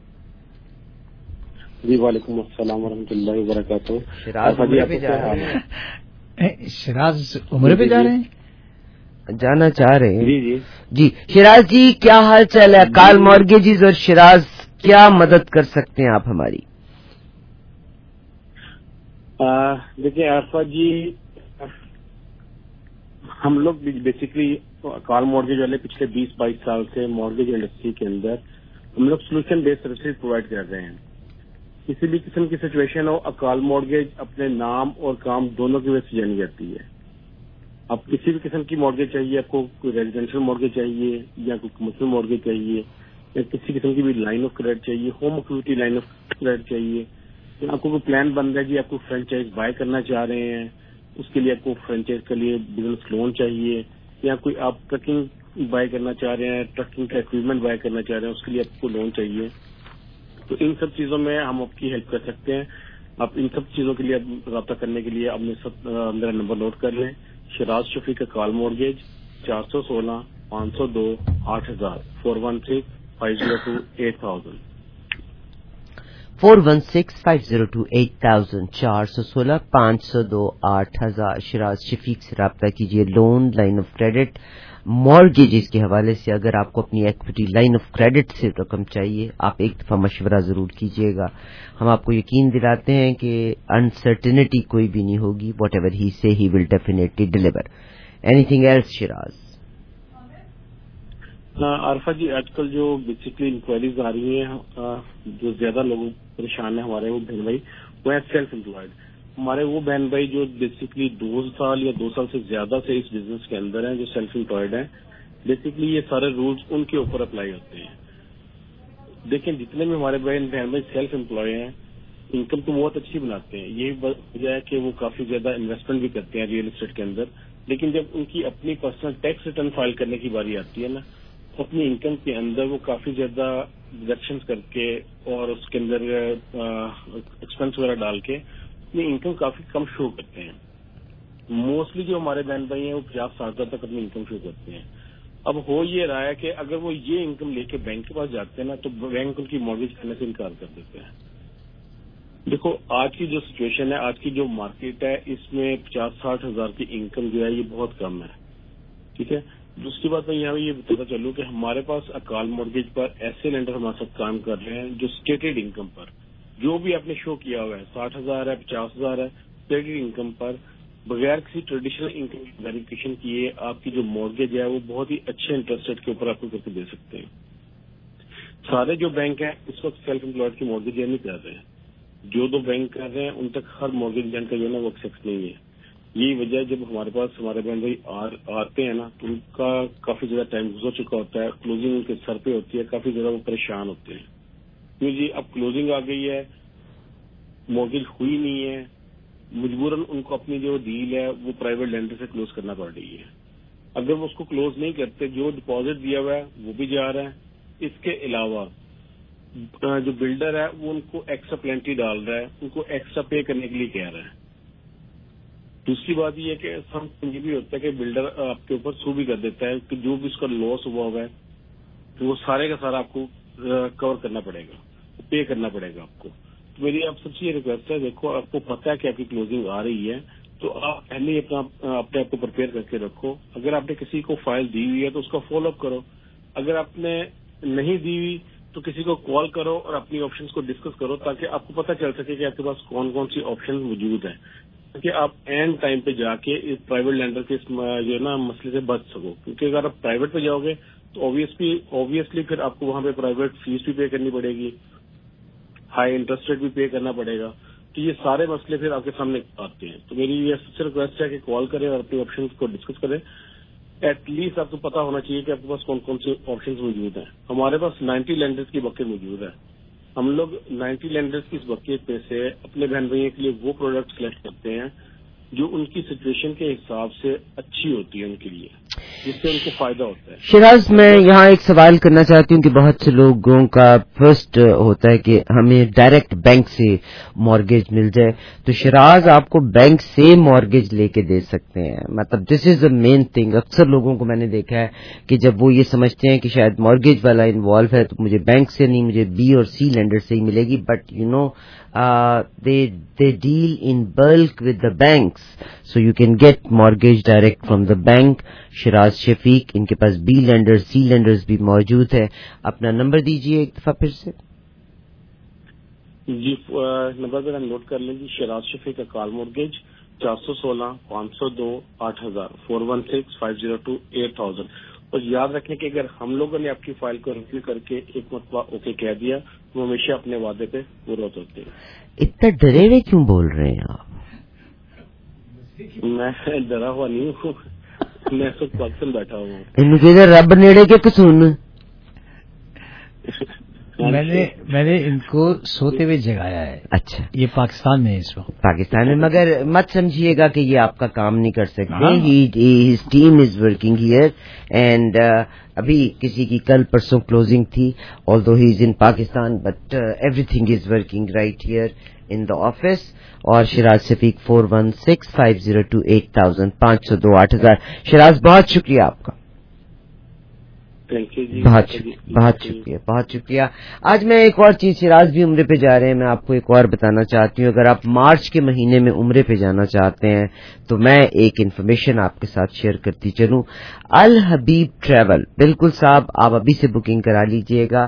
جی وعلیکم السلام ورحمۃ اللہ وبرکاتہ. شراز عمرے پہ جا رہے ہیں؟ شراز عمرے پہ جا رہے ہیں؟ جانا چاہ رہے ہیں. جی جی جی شراز جی کیا حال چال ہے؟ اقال مارگیجز اور شراز کیا مدد کر سکتے ہیں آپ ہماری؟ دیکھیے عرفہ جی، ہم لوگ بیسکلی اقال مارگیج والے پچھلے بیس بائیس سال سے مارگیج انڈسٹری کے اندر ہم لوگ سولوشن بیسڈ سروسز پرووائڈ کر رہے ہیں. کسی بھی قسم کی سچویشن ہو، اقال مارگیج اپنے نام اور کام دونوں کی وجہ سے جانی جاتی ہے. اب کسی بھی قسم کی مارگیج چاہیے آپ کو، کوئی ریزیڈینشیل مارگیج چاہیے یا کوئی کمرشل مارگیج چاہیے یا کسی قسم کی بھی لائن آف کریڈٹ چاہیے، home equity line of credit چاہیے، یا آپ کو کوئی پلان بن رہا ہے جی آپ کو فرینچائز بائی کرنا چاہ رہے ہیں، اس کے لیے آپ کو فرینچائز کے لیے بزنس لون چاہیے، یا کوئی آپ ٹرکنگ بائی کرنا چاہ رہے ہیں، ٹرکنگ کا اکوپمنٹ بائی کرنا چاہ رہے ہیں، اس کے لیے آپ کو لون چاہیے. تو ان سب چیزوں میں ہم آپ کی ہیلپ کر سکتے ہیں. آپ ان سب چیزوں کے لیے رابطہ کرنے کے لیے آپ نے سب میرا نمبر نوٹ کر لیں. شراز شفیق اقال مارگیج چار سو سولہ پانچ سو دو آٹھ ہزار four one six five zero two eight thousand four one six five zero two eight thousand چار سو سولہ پانچ سو دو آٹھ ہزار. شراز شفیق سے رابطہ کیجیے. Loan, line of credit, mortgages کے حوالے سے اگر آپ کو اپنی ایکوٹی لائن آف کریڈٹ سے رقم چاہیے آپ ایک دفعہ مشورہ ضرور کیجیے گا. ہم آپ کو یقین دلاتے ہیں کہ انسرٹنٹی کوئی بھی نہیں ہوگی. What ever he say he will definitely deliver. Anything else Shiraz? Arifa ji آج کل جو بیسکلی انکوائریز آ رہی ہیں، جو زیادہ لوگ پریشان ہیں ہمارے وہ بہن بھائی وہ ہیں سیلف امپلائڈ. ہمارے وہ بہن بھائی جو بیسکلی دو سال یا دو سال سے زیادہ سے اس بزنس کے اندر ہیں، جو سیلف امپلائڈ ہیں، بیسکلی یہ سارے رولز ان کے اوپر اپلائی ہوتے ہیں. دیکھیں جتنے بھی ہمارے بہن بہن بھائی سیلف امپلائی ہیں انکم تو بہت اچھی بناتے ہیں. یہی وجہ ہے کہ وہ کافی زیادہ انویسٹمنٹ بھی کرتے ہیں ریئل اسٹیٹ کے اندر. لیکن جب ان کی اپنی پرسنل ٹیکس ریٹرن فائل کرنے کی باری آتی ہے نا، اپنی انکم کے اندر وہ کافی زیادہ ڈیڈکشن کر کے اور اس کے اندر ایکسپینس وغیرہ ڈال کے اپنی انکم کافی کم شو کرتے ہیں. موسٹلی جو ہمارے بہن بھائی ہیں وہ پچاس ساٹھ ہزار تک اپنی انکم شو کرتے ہیں. اب ہو یہ رہا ہے کہ اگر وہ یہ انکم لے کے بینک کے پاس جاتے ہیں نا تو بینک ان کی مارگیج کرنے سے انکار کر دیتے ہیں. دیکھو آج کی جو سچویشن ہے، آج کی جو مارکیٹ ہے، اس میں پچاس ساٹھ ہزار کی انکم جو ہے یہ بہت کم ہے. ٹھیک ہے. دوسری بات میں یہاں یہ بتاتا چلوں کہ ہمارے پاس اقال مارگیج پر ایسے لینڈر ہمارے ساتھ کام کر رہے ہیں جو اسٹیٹڈ انکم پر جو بھی آپ نے شو کیا ہوا ہے، ساٹھ ہزار ہے، پچاس ہزار ہے، اسٹیٹڈ انکم پر بغیر کسی ٹریڈیشنل انکم کی ویریفیکیشن کیے آپ کی جو مارگیج ہے وہ بہت ہی اچھے انٹرسٹ ریٹ کے اوپر آپ کو کر کے دے سکتے ہیں. سارے جو بینک ہیں اس وقت سیلف امپلائڈ کی مارگیج نہیں کر رہے ہیں. جو دو بینک کر رہے ہیں ان تک ہر مارگیج لینڈ کا جو ہے نا وہ ایکسیپٹ نہیں ہے. یہی وجہ ہے جب ہمارے پاس ہمارے بہن بھائی آتے ہیں نا تو ان کا کافی زیادہ ٹائم گزر چکا ہوتا ہے، کلوزنگ ان کے سر پہ ہوتی ہے، کافی زیادہ وہ پریشان ہوتے ہیں. کیوں جی اب کلوزنگ آ گئی ہے، مارگیج ہوئی نہیں ہے، مجبوراً ان کو اپنی جو ڈیل ہے وہ پرائیویٹ لینڈر سے کلوز کرنا پڑ رہی ہے. اگر وہ اس کو کلوز نہیں کرتے جو ڈپازٹ دیا ہوا ہے وہ بھی جا رہا ہے. اس کے علاوہ جو بلڈر ہے وہ ان کو ایکسٹرا پلینٹی ڈال رہا ہے، ان کو ایکسٹرا پے کرنے کے لیے کہہ رہا ہے. دوسری بات یہ ہے کہ سم یہ بھی ہوتا ہے کہ بلڈر آپ کے اوپر سو بھی کر دیتا ہے کہ جو بھی اس کا لاس ہوا ہوا ہے وہ سارے کا سارا آپ کو کور کرنا پڑے گا. पे करना पड़ेगा आपको। तो मेरी आप सबसे ये रिक्वेस्ट है, देखो आपको पता है कि आपकी क्लोजिंग आ रही है तो आप पहले ही अपना अपने आप को प्रिपेयर करके रखो। अगर आपने किसी को फाइल दी हुई है तो उसका फॉलो अप करो, अगर आपने नहीं दी हुई तो किसी को कॉल करो और अपनी ऑप्शंस को डिस्कस करो, ताकि आपको पता चल सके कि आपके पास कौन कौन सी ऑप्शन मौजूद है, ताकि आप एंड टाइम पे जाके इस प्राइवेट लैंडर के जो है ना मसले से बच सको। क्योंकि अगर आप प्राइवेट पे जाओगे तो ऑब्वियसली ऑब्वियसली फिर आपको वहां पे प्राइवेट फीस भी पे करनी पड़ेगी, हाई इंटरेस्ट रेट भी पे करना पड़ेगा, तो ये सारे मसले फिर आपके सामने आते हैं। तो मेरी ये सबसे रिक्वेस्ट है कि कॉल करें और अपनी ऑप्शन को डिस्कस करें। एटलीस्ट आपको पता होना चाहिए कि आपके पास कौन कौन से ऑप्शन मौजूद हैं। हमारे पास नाइन्टी लैंडर्स की बकेट मौजूद है। हम लोग नाइन्टी लैंडर्स की इस बकेट में से अपने बहन भाइयों के लिए वो प्रोडक्ट सिलेक्ट करते हैं जो उनकी सिचुएशन के हिसाब से अच्छी होती है उनके लिए, जिससे उनको फायदा होता है। शिराज, मैं यहाँ एक सवाल करना चाहती हूँ कि बहुत से लोगों का फर्स्ट होता है कि हमें डायरेक्ट बैंक से मॉर्गेज मिल जाए, तो शिराज आपको बैंक से मॉर्गेज लेके दे सकते हैं, मतलब this is the main thing. अक्सर लोगों को मैंने देखा है कि जब वो ये समझते हैं कि शायद मॉर्गेज वाला इन्वॉल्व है तो मुझे बैंक से नहीं, मुझे बी और सी लेंडर से ही मिलेगी, but you know Uh, they they deal in bulk with the banks, so you can get mortgage direct from the bank. Shiraz Shafiq, इनके पास बी लेंडर्स सी लेंडर्स भी मौजूद है। अपना नंबर दीजिए एक दफा फिर से। जी नंबर मेरा नोट कर लीजिए, शिराज शफीक का कॉल मॉर्गेज चार सौ सोलह पाँच सौ दो आठ हजार four one six five zero two eight thousand. और याद रखने कि अगर हम लोगों ने आपकी फाइल को रिव्यू करके एक मरतबा ओके कह दिया तो हमेशा अपने वादे पे पूरा होते हैं। इतना डरे हुए क्यों बोल रहे हैं आप? मैं डरा हुआ नहीं हूँ, मैं सब पाकिस्तान बैठा हुआ हूँ। इनके रब नेड़े के कसून मैंने मैंने इनको सोते हुए जगाया है। अच्छा, ये पाकिस्तान में इस वक्त पाकिस्तान में, मगर मत समझिएगा कि ये आपका काम नहीं कर सकते। His team is working here and अभी किसी की कल परसों क्लोजिंग थी, although he is in Pakistan, but everything is working right here in the office. और Shiraz Shafiq four one six five zero two eight thousand पाँच सौ दो आठ हजार। शिराज, बहुत शुक्रिया आपका, बहुत बहुत शुक्रिया, बहुत शुक्रिया। आज मैं एक और चीज, शिराज भी उम्रे पे जा रहे हैं, मैं आपको एक और बताना चाहती हूँ। अगर आप मार्च के महीने में उम्रे पे जाना चाहते हैं तो मैं एक इन्फॉर्मेशन आपके साथ शेयर करती चलूं। अल हबीब ट्रैवल, बिल्कुल साहब, आप अभी से बुकिंग करा लीजिएगा।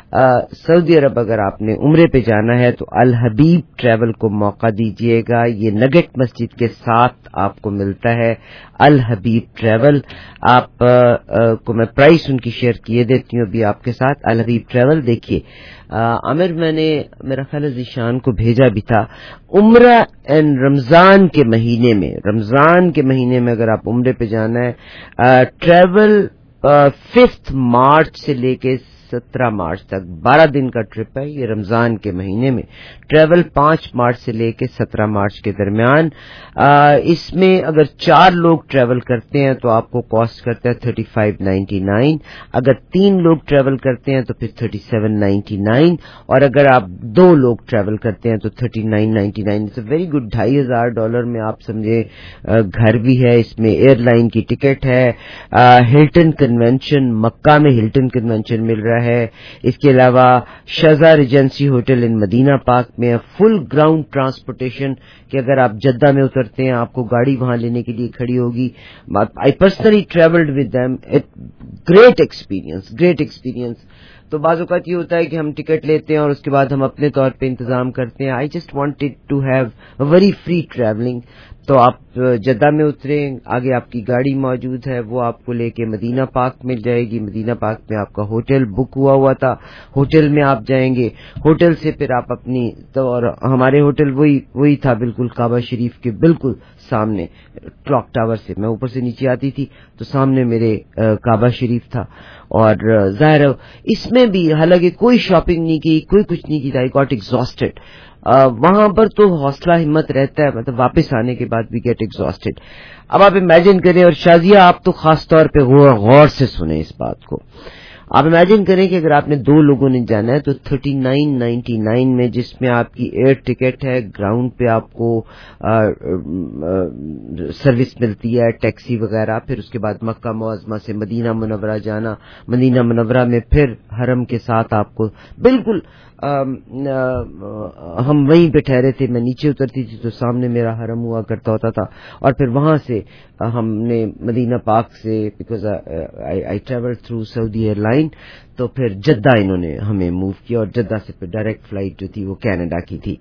सऊदी अरब अगर आपने उम्रे पे जाना है तो अल हबीब ट्रैवल को मौका दीजिएगा। ये नगेट मस्जिद के साथ आपको मिलता है अल हबीब ट्रैवल। आप आ, आ, को मैं प्राइस उनकी शेयर किए देती हूँ अभी आपके साथ। अल हबीब ट्रैवल, देखिए आमिर, मैंने मेरा ख्याल ज़ीशान को भेजा भी था। उम्रा एंड रमजान के महीने में, रमजान के महीने में अगर आप उम्रे पे जाना है, ट्रैवल फिफ्थ मार्च से लेके सत्रह मार्च तक बारह दिन का ट्रिप है। ये रमजान के महीने में ट्रैवल पांच मार्च से लेकर सत्रह मार्च के दरमियान। इसमें अगर चार लोग ट्रैवल करते हैं तो आपको कॉस्ट करता है थर्टी फाइव नाइन्टी नाइन, अगर तीन लोग ट्रैवल करते हैं तो फिर थर्टी सेवन नाइन्टी नाइन, और अगर आप दो लोग ट्रैवल करते हैं तो thirty nine ninety nine. It's a very good. ढाई हजार डॉलर में आप समझे घर भी है, इसमें एयरलाइन की टिकट है, हिल्टन कन्वेंशन, मक्का में हिल्टन कन्वेंशन मिल रहा है है। इसके अलावा Shaza Regency Hotel in Medina Park में फुल ग्राउंड ट्रांसपोर्टेशन कि अगर आप जद्दा में उतरते हैं आपको गाड़ी वहां लेने के लिए खड़ी होगी। I personally travelled with them, it great experience, great experience. तो बाज़ औक़ात ये होता है कि हम टिकट लेते हैं और उसके बाद हम अपने तौर पे इंतजाम करते हैं। I just wanted to have a very free travelling. तो आप जद्दा में उतरें, आगे आपकी गाड़ी मौजूद है, वो आपको लेके मदीना पार्क मिल जाएगी। मदीना पार्क में आपका होटल बुक हुआ हुआ था, होटल में आप जाएंगे, होटल से फिर आप अपनी, तो और हमारे होटल वही वही था बिल्कुल काबा शरीफ के बिल्कुल सामने, क्लॉक टावर से मैं ऊपर से नीचे आती थी तो सामने मेरे काबा शरीफ था। और जाहिर है इसमें भी हालांकि कोई शॉपिंग नहीं की, कोई कुछ नहीं की, आई गॉट एग्जॉस्टेड। वहां पर तो हौसला हिम्मत रहता है, मतलब वापस आने के बाद भी गेट एग्जॉस्टेड। अब आप इमेजिन करें, और शाजिया आप तो खास तौर पे गौर से सुने इस बात को, آپ امیجن کریں کہ اگر آپ نے دو لوگوں نے جانا ہے تو تھرٹی نائن نائنٹی نائن میں، جس میں آپ کی ایئر ٹکٹ ہے، گراؤنڈ پہ آپ کو سروس ملتی ہے ٹیکسی وغیرہ، پھر اس کے بعد مکہ معظمہ سے مدینہ منورہ جانا، مدینہ منورہ میں پھر حرم کے ساتھ آپ کو بالکل ہم وہیں پہ ٹھہرے تھے، میں نیچے اترتی تھی تو سامنے میرا حرم ہوا کرتا ہوتا تھا، اور پھر وہاں سے ہم نے مدینہ پاک سے، because I travel through Saudi airline, تو پھر جدہ انہوں نے ہمیں موو کیا، اور جدہ سے پھر ڈائریکٹ فلائٹ جو تھی وہ کینیڈا کی تھی.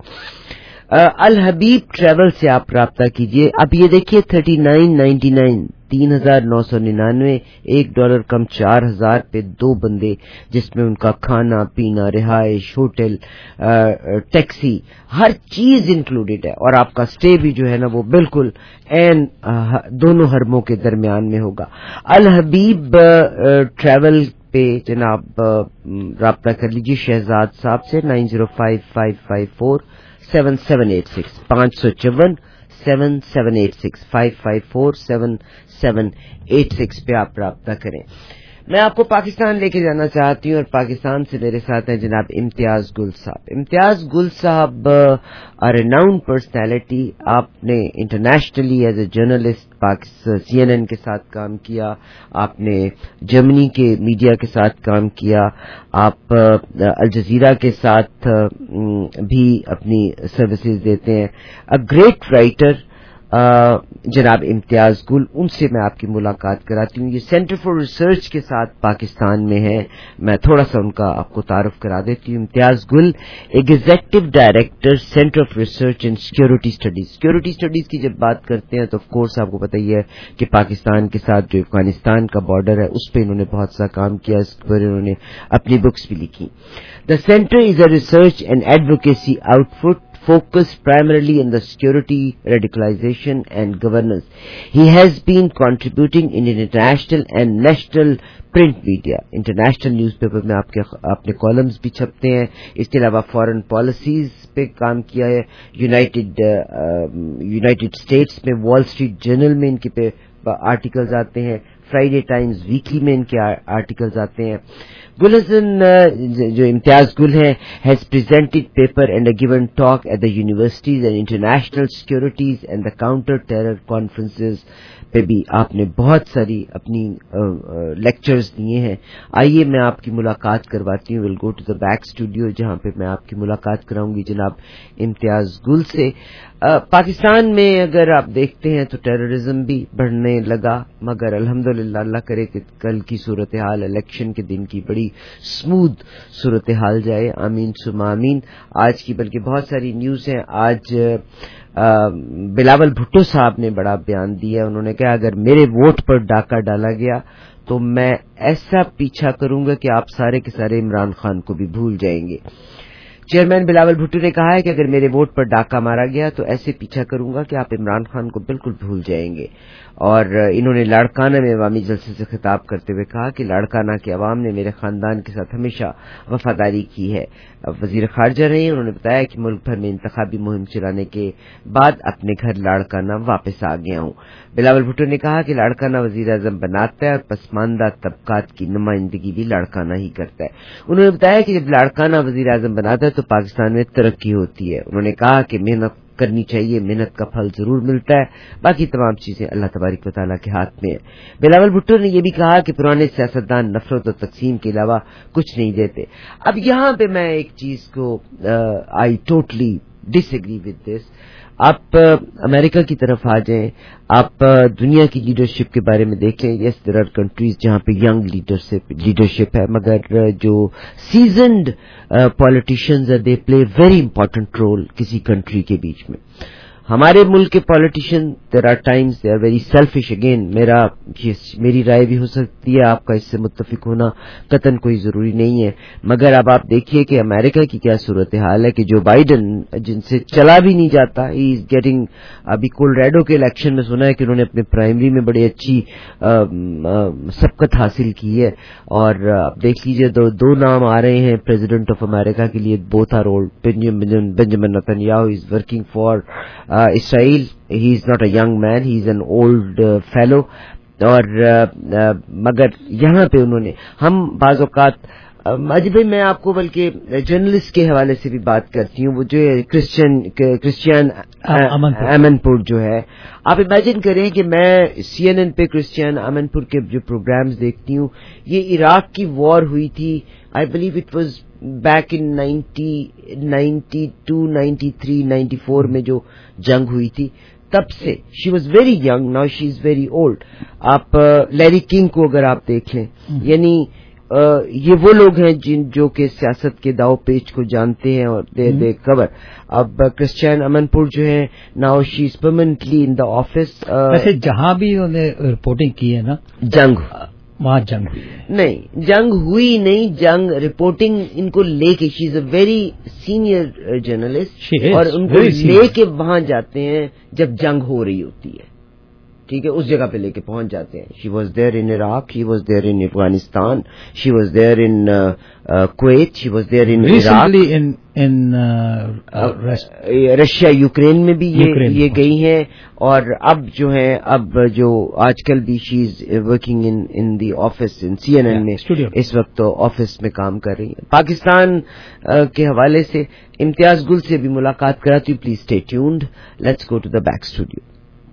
الحبیب ٹریول سے آپ رابطہ کیجئے. اب یہ دیکھیے تھرٹی نائن نائنٹی نائن تین ہزار نو سو ننانوے، ایک ڈالر کم چار ہزار پہ دو بندے، جس میں ان کا کھانا پینا، رہائش، ہوٹل، ٹیکسی، ہر چیز انکلوڈیڈ ہے، اور آپ کا سٹے بھی جو ہے نا وہ بالکل این دونوں حرموں کے درمیان میں ہوگا. الحبیب ٹریول پہ جناب رابطہ کر لیجیے شہزاد صاحب سے، nine zero five five five four seven seven eight six, پانچ سو چون seven seven eight six, five five four seven seven eight six پہ آپ رابطہ کریں. میں آپ کو پاکستان لے کے جانا چاہتی ہوں، اور پاکستان سے میرے ساتھ ہیں جناب امتیاز گل صاحب. امتیاز گل صاحب ریناؤنڈ پرسنالٹی، آپ نے internationally as a journalist C N N کے ساتھ کام کیا، آپ نے جرمنی کے میڈیا کے ساتھ کام کیا، آپ الجزیرہ کے ساتھ بھی اپنی سروسز دیتے ہیں. اے گریٹ رائٹر جناب امتیاز گل، ان سے میں آپ کی ملاقات کراتی ہوں. یہ سینٹر فار ریسرچ کے ساتھ پاکستان میں ہے. میں تھوڑا سا ان کا آپ کو تعارف کرا دیتی ہوں. Imtiaz Gul executive director Center of Research and Security Studies. Security studies کی جب بات کرتے ہیں تو آف کورس آپ کو پتہ ہی ہے کہ پاکستان کے ساتھ جو افغانستان کا بارڈر ہے اس پہ انہوں نے بہت سا کام کیا، اس پر انہوں نے اپنی بکس بھی لکھی. The center is a research and advocacy outfit focused primarily on the security, radicalization and governance. He has been contributing in international and national print media. International newspaper میں آپ کے اپنے کالمز بھی چھپتے ہیں. اس کے علاوہ فارن پالیسیز پہ کام کیا ہے. یونائٹڈ یونائٹڈ اسٹیٹس میں وال اسٹریٹ جرنل میں ان کے پہ آرٹیکلز آتے ہیں. فرائیڈے ٹائمز ویکلی میں ان کے آرٹیکلز آتے ہیں. گل حسن جو امتیاز گل ہے has presented paper and a given talk at the universities and international securities and the counter terror conferences پہ بھی آپ نے بہت ساری اپنی لیکچرز دیے ہیں. آئیے میں آپ کی ملاقات کرواتی ہوں. Will go to the back studio جہاں پہ میں آپ کی ملاقات کراؤں گی جناب امتیاز گل سے. پاکستان میں اگر آپ دیکھتے ہیں تو ٹیررزم بھی بڑھنے لگا، مگر الحمدللہ اللہ کرے کہ کل کی صورتحال الیکشن کے دن کی بڑی اسموتھ صورتحال جائے. آمین ثم آمین. آج کی بلکہ بہت ساری نیوز ہیں. آج بلاول بھٹو صاحب نے بڑا بیان دیا. انہوں نے کہا اگر میرے ووٹ پر ڈاکہ ڈالا گیا تو میں ایسا پیچھا کروں گا کہ آپ سارے کے سارے عمران خان کو بھی بھول جائیں گے. چیئرمین بلاول بھٹو نے کہا ہے کہ اگر میرے ووٹ پر ڈاکہ مارا گیا تو ایسے پیچھا کروں گا کہ آپ عمران خان کو بالکل بھول جائیں گے. اور انہوں نے لاڑکانہ میں عوامی جلسے سے خطاب کرتے ہوئے کہا کہ لاڑکانہ کے عوام نے میرے خاندان کے ساتھ ہمیشہ وفاداری کی ہے. وزیر خارجہ رہے. انہوں نے بتایا کہ ملک بھر میں انتخابی مہم چلانے کے بعد اپنے گھر لاڑکانہ واپس آ گیا ہوں. بلاول بھٹو نے کہا کہ لاڑکانہ وزیر اعظم بناتا ہے اور پسماندہ طبقات کی نمائندگی بھی لاڑکانہ ہی کرتا ہے. انہوں نے بتایا کہ جب لاڑکانہ وزیر اعظم بناتا ہے تو پاکستان میں ترقی ہوتی ہے. انہوں نے کہا کہ محنت کرنی چاہیے، محنت کا پھل ضرور ملتا ہے، باقی تمام چیزیں اللہ تبارک و تعالیٰ کے ہاتھ میں ہیں. بلاول بھٹو نے یہ بھی کہا کہ پرانے سیاستدان نفرت و تقسیم کے علاوہ کچھ نہیں دیتے. اب یہاں پہ میں ایک چیز کو I totally disagree with this. آپ امریکہ کی طرف آ جائیں، آپ دنیا کی لیڈرشپ کے بارے میں دیکھیں. یس دیر آر کنٹریز جہاں پہ ینگ لیڈرشپ ہے، مگر جو سیزنڈ پالیٹیشینز ہیں they play very important role کسی کنٹری کے بیچ میں. ہمارے ملک کے politician there are times they are very selfish. Again میرا میری رائے بھی ہو سکتی ہے، آپ کا اس سے متفق ہونا قطعاً کوئی ضروری نہیں ہے. مگر اب آپ دیکھیے کہ امریکہ کی کیا صورتحال ہے کہ جو بائیڈن جن سے چلا بھی نہیں جاتا، ہی از گیٹنگ. ابھی کولوریڈو کے الیکشن میں سنا ہے کہ انہوں نے اپنے پرائمری میں بڑی اچھی سبقت حاصل کی ہے. اور آپ دیکھ لیجیے دو دو نام آ رہے ہیں پریزیڈنٹ آف امریکہ کے لیے، both are old. Benjamin Netanyahu is working for Uh, Israel. He is not a young man, he is an old uh, fellow. اور مگر یہاں پہ انہوں نے ہم بعض اوقات اجی بھائی میں آپ کو بلکہ جرنلسٹ کے حوالے سے بھی بات کرتی ہوں. وہ جو کرسچن کرسچین امن پور جو ہے, آپ امیجن کریں کہ میں سی این این پہ کرسچین امن پور کے جو پروگرامز دیکھتی ہوں, یہ عراق کی وار ہوئی تھی, I believe it was back in ninety two ninety three ninety four میں جو جنگ ہوئی تھی, تب سے she was very young, now she is very old. آپ لیری کنگ کو اگر آپ دیکھ لیں, یعنی یہ وہ لوگ ہیں جن جو کہ سیاست کے داؤ پیچ کو جانتے ہیں اور دے دے کور. اب کرسچین امن پور جو ہے, now she is permanently in the office. ویسے جہاں بھی انہوں نے رپورٹنگ کی ہے نا, جنگ وہاں جنگ ہوئی نہیں, جنگ ہوئی نہیں, جنگ رپورٹنگ ان کو لے کے, she is a very senior journalist, اور ان کو لے کے وہاں جاتے ہیں جب جنگ ہو رہی ہوتی ہے, ٹھیک ہے, اس جگہ پہ لے کے پہنچ جاتے ہیں. She was there in Iraq, she was there in Afghanistan, she was there in Kuwait, she was there in Iraq, Russia Ukraine میں بھی یہ یہ گئی ہیں, اور اب جو ہے اب جو آج کل بھی she is working in in the office in C N N میں, اس وقت تو آفس میں کام کر رہی ہیں. پاکستان کے حوالے سے امتیاز گل سے بھی ملاقات کراتی ہوں. Please stay tuned, let's go to the back studio.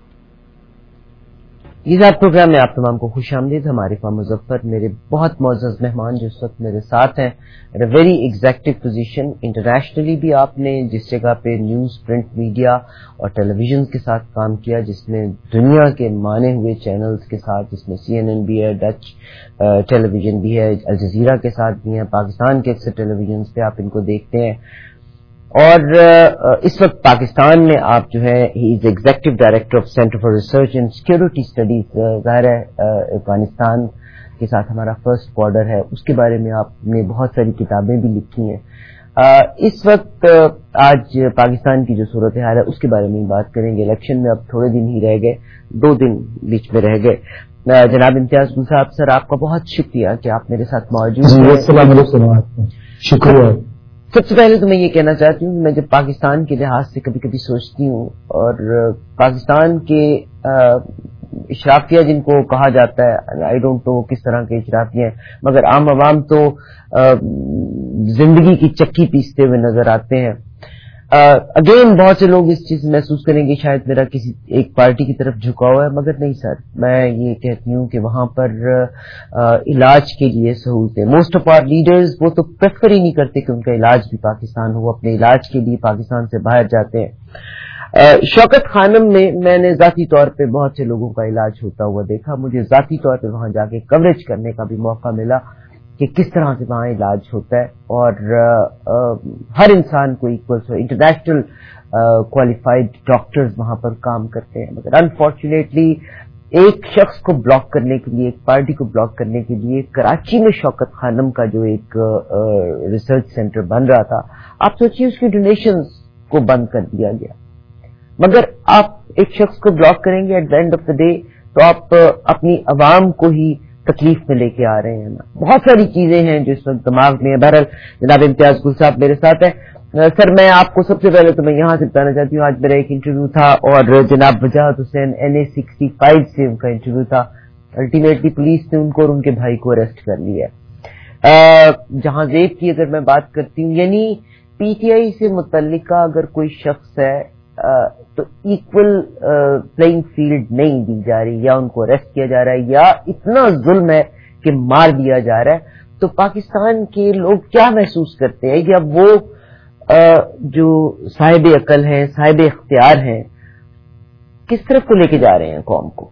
یہ صاحب پروگرام میں آپ تمام کو خوش آمدید. ہمارے فا مظفر میرے بہت معزز مہمان جو اس وقت میرے ساتھ ہیں, ویری ایگزیکٹو پوزیشن انٹرنیشنلی بھی. آپ نے جس جگہ پہ نیوز پرنٹ میڈیا اور ٹیلی ویژن کے ساتھ کام کیا, جس میں دنیا کے مانے ہوئے چینلز کے ساتھ, جس میں سی این این بھی ہے, ڈچ ٹیلی ویژن بھی ہے, الجزیرہ کے ساتھ بھی ہیں, پاکستان کے اکثر ٹیلی ویژنز پہ آپ ان کو دیکھتے ہیں. اور اس وقت پاکستان میں آپ جو ہے he is executive director of Center for Research and Security Studies. ظاہر ہے افغانستان کے ساتھ ہمارا فرسٹ بارڈر ہے, اس کے بارے میں آپ نے بہت ساری کتابیں بھی لکھی ہیں. اس وقت آج پاکستان کی جو صورتحال ہے اس کے بارے میں بات کریں گے. الیکشن میں اب تھوڑے دن ہی رہ گئے, دو دن بیچ میں رہ گئے. جناب امتیاز گل صاحب, سر آپ کا بہت شکریہ کہ آپ میرے ساتھ موجود ہیں. السلام علیکم, شکریہ. سب سے پہلے تو میں یہ کہنا چاہتی ہوں کہ میں جب پاکستان کے لحاظ سے کبھی کبھی سوچتی ہوں, اور پاکستان کے اشرافیہ جن کو کہا جاتا ہے, آئی ڈونٹ نو کس طرح کے اشرافیہ ہیں, مگر عام عوام تو زندگی کی چکی پیستے ہوئے نظر آتے ہیں. اگین بہت سے لوگ اس چیز محسوس کریں گے شاید میرا کسی ایک پارٹی کی طرف جھکاؤ ہے, مگر نہیں سر, میں یہ کہتی ہوں کہ وہاں پر علاج کے لیے سہولتیں, موسٹ آف آر لیڈرز وہ تو پریفر ہی نہیں کرتے کہ ان کا علاج بھی پاکستان ہو, اپنے علاج کے لیے پاکستان سے باہر جاتے ہیں. شوکت خانم میں میں نے ذاتی طور پہ بہت سے لوگوں کا علاج ہوتا ہوا دیکھا. مجھے ذاتی طور پہ وہاں جا کے کوریج کرنے کا بھی موقع ملا کہ کس طرح سے وہاں علاج ہوتا ہے, اور ہر انسان کو ایکول, انٹرنیشنل کوالیفائڈ ڈاکٹرز وہاں پر کام کرتے ہیں. مگر انفارچونیٹلی ایک شخص کو بلاک کرنے کے لیے, ایک پارٹی کو بلاک کرنے کے لیے کراچی میں شوکت خانم کا جو ایک ریسرچ سینٹر بن رہا تھا, آپ سوچیے اس کی ڈونیشنز کو بند کر دیا گیا. مگر آپ ایک شخص کو بلاک کریں گے at the end of the day تو آپ اپنی عوام کو ہی تکلیف میں لے کے آ رہے ہیں نا. بہت ساری چیزیں ہیں جو اس وقت دماغ میں. بہرحال جناب امتیاز گل صاحب میرے ساتھ ہیں. سر میں آپ کو سب سے پہلے تو میں یہاں سے بتانا چاہتی ہوں, آج میرا ایک انٹرویو تھا اور جناب Wajahat Hussain N A sixty five سے ان کا انٹرویو تھا. الٹیمیٹلی پولیس نے ان کو اور ان کے بھائی کو اریسٹ کر لیا. جہاں زیب کی اگر میں بات کرتی ہوں, یعنی پی ٹی آئی سے متعلقہ اگر کوئی شخص ہے تو ایکول پلئنگ فیلڈ نہیں دی جا رہی, یا ان کو اریسٹ کیا جا رہا ہے, یا اتنا ظلم ہے کہ مار دیا جا رہا ہے, تو پاکستان کے لوگ کیا محسوس کرتے ہیں, یا وہ جو صاحب عقل ہیں, صاحب اختیار ہیں, کس طرف کو لے کے جا رہے ہیں قوم کو؟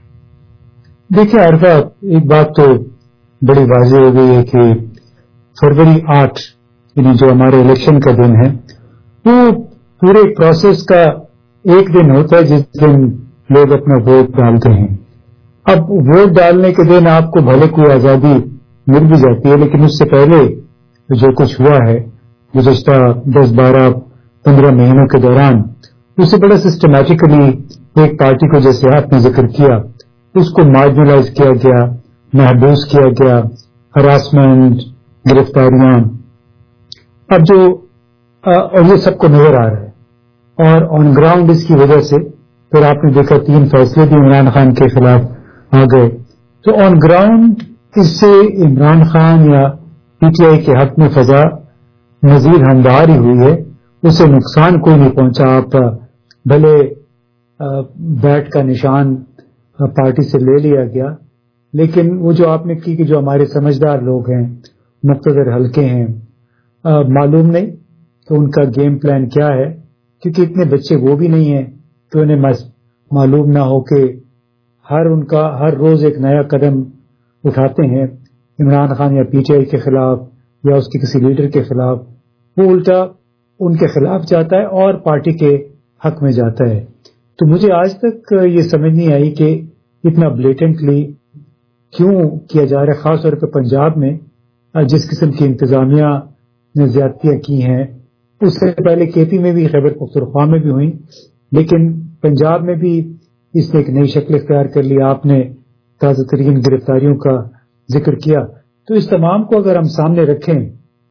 دیکھیں عرفہ, ایک بات تو بڑی واضح ہو گئی ہے کہ فروری آٹھ یعنی جو ہمارے الیکشن کا دن ہے, وہ پورے پروسیس کا ایک دن ہوتا ہے جس دن لوگ اپنا ووٹ ڈالتے ہیں. اب ووٹ ڈالنے کے دن آپ کو بھلے کوئی آزادی مل بھی جاتی ہے, لیکن اس سے پہلے جو کچھ ہوا ہے گزشتہ دس بارہ پندرہ مہینوں کے دوران, اس سے بڑا سسٹمیٹکلی ایک پارٹی کو, جیسے آپ نے ذکر کیا, اس کو مارجنلائز کیا گیا, محبوس کیا گیا, ہراسمنٹ, گرفتاریاں. اب جو اور یہ سب کو نظر آ رہا ہے, اور آن گراؤنڈ اس کی وجہ سے پھر آپ نے دیکھا تین فیصلے بھی عمران خان کے خلاف आ गए। तो ऑन ग्राउंड इससे इमरान खान या पीटीआई के हक में फजा मजीद हमवार ही हुई है, उससे नुकसान कोई नहीं पहुंचा। आप भले बैट का निशान पार्टी से ले लिया गया, लेकिन वो जो आपने की कि जो हमारे समझदार लोग हैं, मुख्तदर हल्के हैं, आ, मालूम नहीं कि उनका गेम प्लान क्या है, क्योंकि इतने बच्चे वो भी नहीं है कि उन्हें मालूम ना हो कि हर उनका हर रोज एक नया कदम उठाते हैं इमरान खान या पीटीआई के खिलाफ या उसके किसी लीडर के खिलाफ, वो उल्टा उनके खिलाफ जाता है और पार्टी के हक में जाता है। तो मुझे आज तक ये समझ नहीं आई कि इतना ब्लेटेंटली क्यों किया जा रहा है, खासतौर पर पंजाब में जिस किस्म की इंतजामिया ने ज्यादतियां की हैं। उससे पहले केपी में भी, खैबर पख्तूनख्वा में भी हुई, लेकिन पंजाब में भी इसने एक नई शक्ल इख्तियार कर ली। आपने ताज़ा तरीन गिरफ्तारियों का जिक्र किया, तो इस तमाम को अगर हम सामने रखें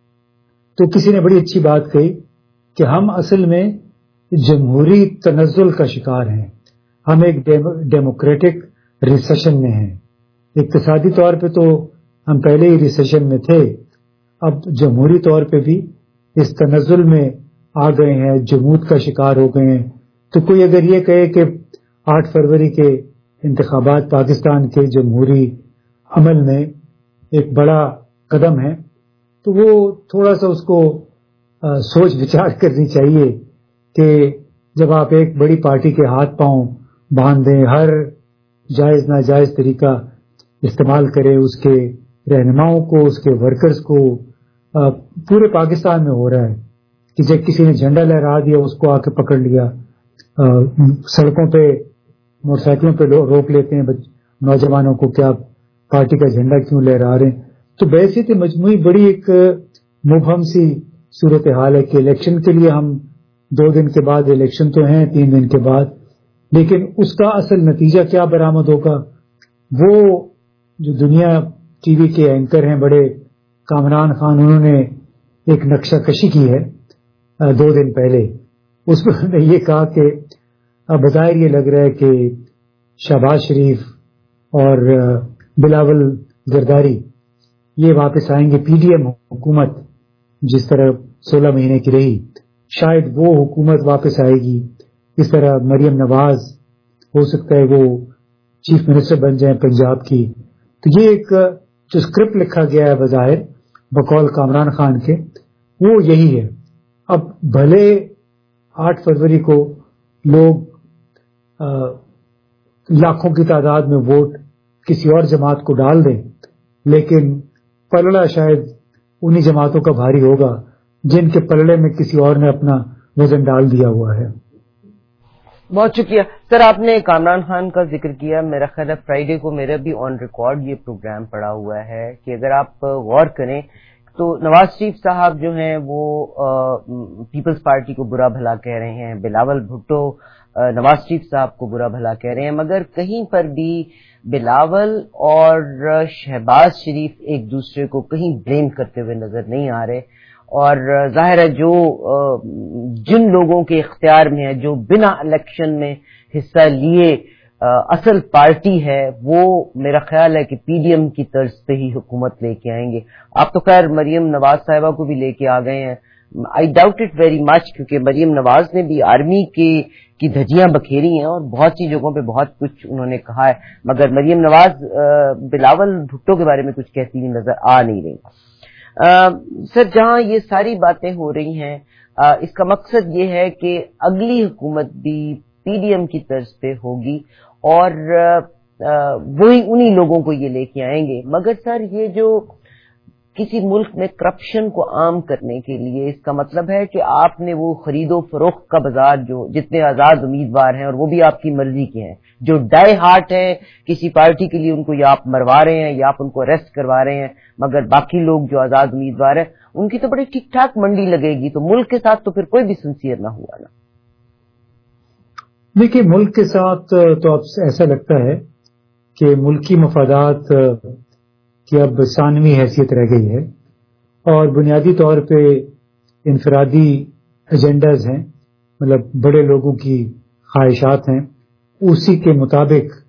तो किसी ने बड़ी अच्छी बात कही कि हम असल में जमहूरी तनज़्ज़ुल का शिकार हैं, हम एक डेमोक्रेटिक रिसेशन में हैं। इक्तिसादी तौर पे तो हम पहले ही रिसेशन में थे, अब जमहूरी तौर पे भी इस तनज़्ज़ुल में आ गए हैं, जमूद का शिकार हो गए हैं। तो कोई अगर ये कहे कि आठ फरवरी के इंतखाबात पाकिस्तान के जमहूरी अमल में एक बड़ा कदम है, तो वो थोड़ा सा उसको आ, सोच विचार करनी चाहिए कि जब आप एक बड़ी पार्टी के हाथ पांव बांध दें, हर जायज नाजायज तरीका इस्तेमाल करें, उसके रहनुमाओं को, उसके वर्कर्स को, आ, पूरे पाकिस्तान में हो रहा है कि जब किसी ने झंडा लहरा दिया उसको आके पकड़ लिया, आ, सड़कों पे मोटरसाइकिलों पे रोक लेते हैं नौजवानों को कि आप पार्टी का झंडा क्यों लहरा रहे हैं। तो बहसीत मजमूई बड़ी एक मुबहम सी सूरत हाल है कि इलेक्शन के लिए हम दो दिन के बाद, इलेक्शन तो हैं तीन दिन के बाद, लेकिन उसका असल नतीजा क्या बरामद होगा, वो जो दुनिया टीवी के एंकर हैं बड़े, कामरान खान, उन्होंने एक नक्शा कशी की है दो दिन पहले। उसमें उन्होंने ये कहा कि अब बज़ाहिर ये लग रहा है कि शहबाज शरीफ और बिलावल जरदारी ये वापस आएंगे, पीडीएम हुकूमत जिस तरह सोलह महीने की रही, शायद वो हुकूमत वापस आएगी। इस तरह मरियम नवाज हो सकता है वो चीफ मिनिस्टर बन जाए पंजाब की। तो ये एक जो स्क्रिप्ट लिखा गया है बज़ाहिर बकौल कामरान खान के, वो यही है। अब भले आठ फरवरी को लोग आ, लाखों की तादाद में वोट किसी और जमात को डाल दें, लेकिन पलड़ा शायद उन्हीं जमातों का भारी होगा जिनके पलड़े में किसी और ने अपना वजन डाल दिया हुआ है। बहुत शुक्रिया सर, आपने कामरान खान का जिक्र किया। मेरा ख्याल है फ्राइडे को मेरा भी ऑन रिकॉर्ड ये प्रोग्राम पड़ा हुआ है कि अगर आप गौर करें तो नवाज शरीफ साहब जो हैं वो पीपल्स पार्टी को बुरा भला कह रहे हैं, बिलावल भुट्टो नवाज शरीफ साहब को बुरा भला कह रहे हैं, मगर कहीं पर भी बिलावल और शहबाज शरीफ एक दूसरे को कहीं ब्लेम करते हुए नजर नहीं आ रहे। और जाहिर है जो जिन लोगों के इख्तियार में है, जो बिना इलेक्शन में हिस्सा लिए असल पार्टी है, वो मेरा ख्याल है कि पीडीएम की तर्ज पे ही हुकूमत लेके आएंगे। आप तो खैर मरियम नवाज साहिबा को भी लेके आ गए हैं, I doubt it very much, क्योंकि मरियम नवाज ने भी आर्मी के की धज्जियां बखेरी हैं और बहुत सी जगहों पे बहुत कुछ उन्होंने कहा है, मगर मरियम नवाज बिलावल भुट्टो के बारे में कुछ कहती हुई नजर आ नहीं रही। आ, सर, जहां ये सारी बातें हो रही हैं, आ, इसका मकसद ये है कि अगली हुकूमत भी पीडीएम की तर्ज पे होगी और वही उन्हीं लोगों को ये लेके आएंगे। मगर सर, ये जो किसी मुल्क में करप्शन को आम करने के लिए, इसका मतलब है कि आपने वो खरीदो फरोख्त का बाजार, जो जितने आजाद उम्मीदवार हैं और वो भी आपकी मर्जी के हैं, जो डाई हार्ट है किसी पार्टी के लिए, उनको या आप मरवा रहे हैं या आप उनको अरेस्ट करवा रहे हैं, मगर बाकी लोग जो आजाद उम्मीदवार हैं उनकी तो बड़ी ठीक ठाक मंडी लगेगी। तो मुल्क के साथ तो फिर कोई भी सिंसियर ना हुआ ना। देखिए, मुल्क के साथ तो अब ऐसा लगता है कि मुल्की मफादात की अब सानवी हैसियत रह गई है और बुनियादी तौर पे इनफरादी एजेंडाज हैं, मतलब बड़े लोगों की ख्वाहिशात हैं, उसी के मुताबिक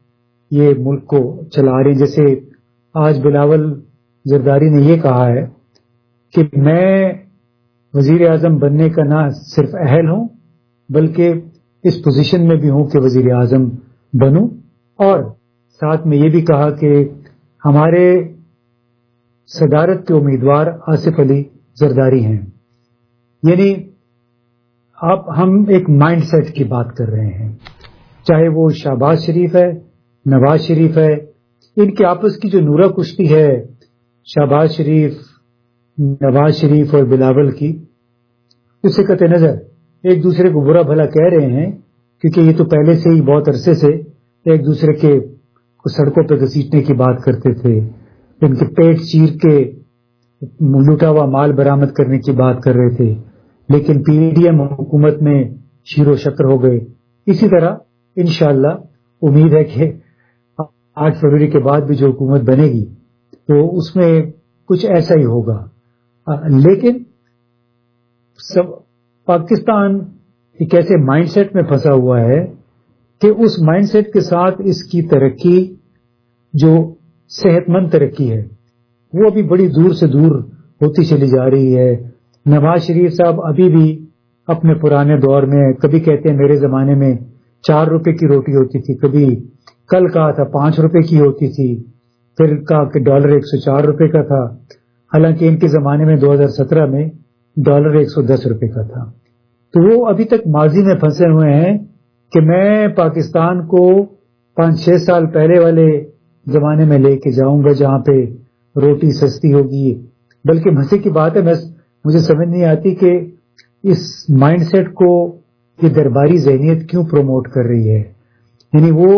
یہ ملک کو چلا رہے ہیں. جیسے آج بلاول زرداری نے یہ کہا ہے کہ میں وزیر اعظم بننے کا نہ صرف اہل ہوں بلکہ اس پوزیشن میں بھی ہوں کہ وزیر اعظم بنوں، اور ساتھ میں یہ بھی کہا کہ ہمارے صدارت کے امیدوار آصف علی زرداری ہیں. یعنی اب ہم ایک مائنڈ سیٹ کی بات کر رہے ہیں، چاہے وہ شہباز شریف ہے، نواز شریف ہے، ان کے آپس کی جو نورہ کشتی ہے شہباز شریف، نواز شریف اور بلاول کی، اس سے قطع نظر ایک دوسرے کو برا بھلا کہہ رہے ہیں کیونکہ یہ تو پہلے سے ہی بہت عرصے سے ایک دوسرے کے سڑکوں پہ گھسیٹنے کی بات کرتے تھے، ان کے پیٹ چیر کے لوٹا ہوا مال برآمد کرنے کی بات کر رہے تھے، لیکن پی ڈی ایم حکومت میں شیر و شکر ہو گئے. اسی طرح انشاءاللہ امید ہے کہ آٹھ فروری کے بعد بھی جو حکومت بنے گی تو اس میں کچھ ایسا ہی ہوگا. لیکن سب پاکستان ایک ایسے مائنڈ سیٹ میں پھنسا ہوا ہے کہ اس مائنڈ سیٹ کے ساتھ اس کی ترقی جو صحت مند ترقی ہے وہ ابھی بڑی دور سے دور ہوتی چلی جا رہی ہے. نواز شریف صاحب ابھی بھی اپنے پرانے دور میں کبھی کہتے ہیں میرے زمانے میں چار روپے کی روٹی ہوتی تھی، کبھی کل کہا تھا پانچ روپے کی ہوتی تھی، پھر کہا کہ ڈالر ایک سو چار روپے کا تھا، حالانکہ ان کے زمانے میں دو ہزار سترہ میں ڈالر ایک سو دس روپے کا تھا. تو وہ ابھی تک ماضی میں پھنسے ہوئے ہیں کہ میں پاکستان کو پانچ چھ سال پہلے والے زمانے میں لے کے جاؤں گا جہاں پہ روٹی سستی ہوگی. بلکہ مزے کی بات ہے، میں مجھے سمجھ نہیں آتی کہ اس مائنڈ سیٹ کو یہ درباری ذہنیت کیوں پروموٹ کر رہی ہے. یعنی وہ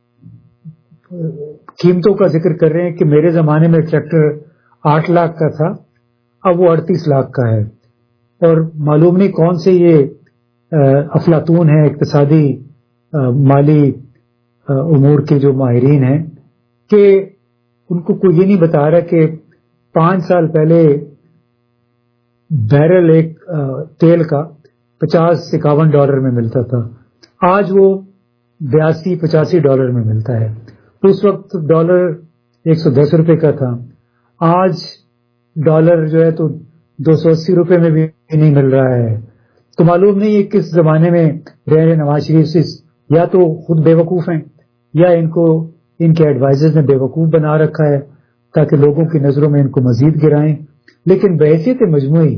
قیمتوں کا ذکر کر رہے ہیں کہ میرے زمانے میں ٹریکٹر آٹھ لاکھ کا تھا، اب وہ اڑتیس لاکھ کا ہے، اور معلوم نہیں کون سے یہ افلاطون ہیں اقتصادی مالی امور کے جو ماہرین ہیں کہ ان کو کوئی یہ نہیں بتا رہا کہ پانچ سال پہلے بیرل ایک تیل کا پچاس اکاون ڈالر میں ملتا تھا، آج وہ بیاسی پچاسی ڈالر میں ملتا ہے. تو اس وقت ڈالر ایک سو دس روپے کا تھا، آج ڈالر جو ہے تو دو سو اسی روپے میں بھی نہیں مل رہا ہے. تو معلوم نہیں ہے کس زمانے میں رہ رہے نواز شریف سے، یا تو خود بے وقوف ہیں یا ان کو ان کے ایڈوائزرز نے بے وقوف بنا رکھا ہے تاکہ لوگوں کی نظروں میں ان کو مزید گرائیں. لیکن بحیثیت مجموعی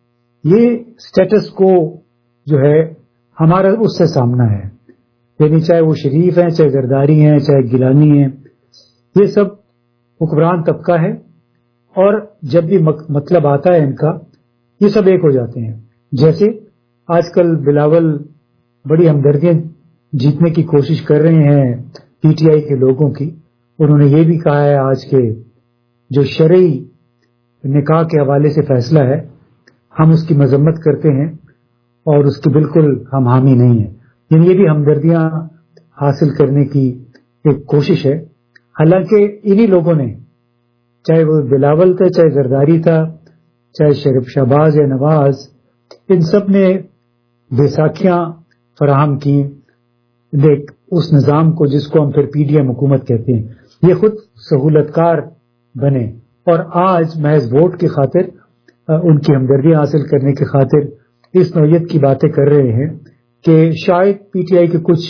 یہ سٹیٹس کو جو ہے ہمارا اس سے سامنا ہے. یعنی چاہے وہ شریف ہیں، چاہے زرداری ہیں، چاہے گیلانی ہیں، یہ سب حکمران طبقہ ہے، اور جب بھی مطلب آتا ہے ان کا یہ سب ایک ہو جاتے ہیں. جیسے آج کل بلاول بڑی ہمدردیاں جیتنے کی کوشش کر رہے ہیں پی ٹی آئی کے لوگوں کی. انہوں نے یہ بھی کہا ہے آج کے جو شرعی نکاح کے حوالے سے فیصلہ ہے ہم اس کی مذمت کرتے ہیں اور اس کی بالکل ہم حامی نہیں ہیں. یعنی یہ بھی ہمدردیاں حاصل کرنے کی ایک کوشش ہے. حالانکہ انہی لوگوں نے، چاہے وہ بلاول تھا، چاہے زرداری تھا، چاہے شریف شہباز یا نواز، ان سب نے بیساکھیاں فراہم کی دیکھ اس نظام کو جس کو ہم پھر پی ڈی ایم حکومت کہتے ہیں. یہ خود سہولت کار بنے اور آج محض ووٹ کی خاطر، ان کی ہمدردی حاصل کرنے کی خاطر اس نوعیت کی باتیں کر رہے ہیں کہ شاید پی ٹی آئی کے کچھ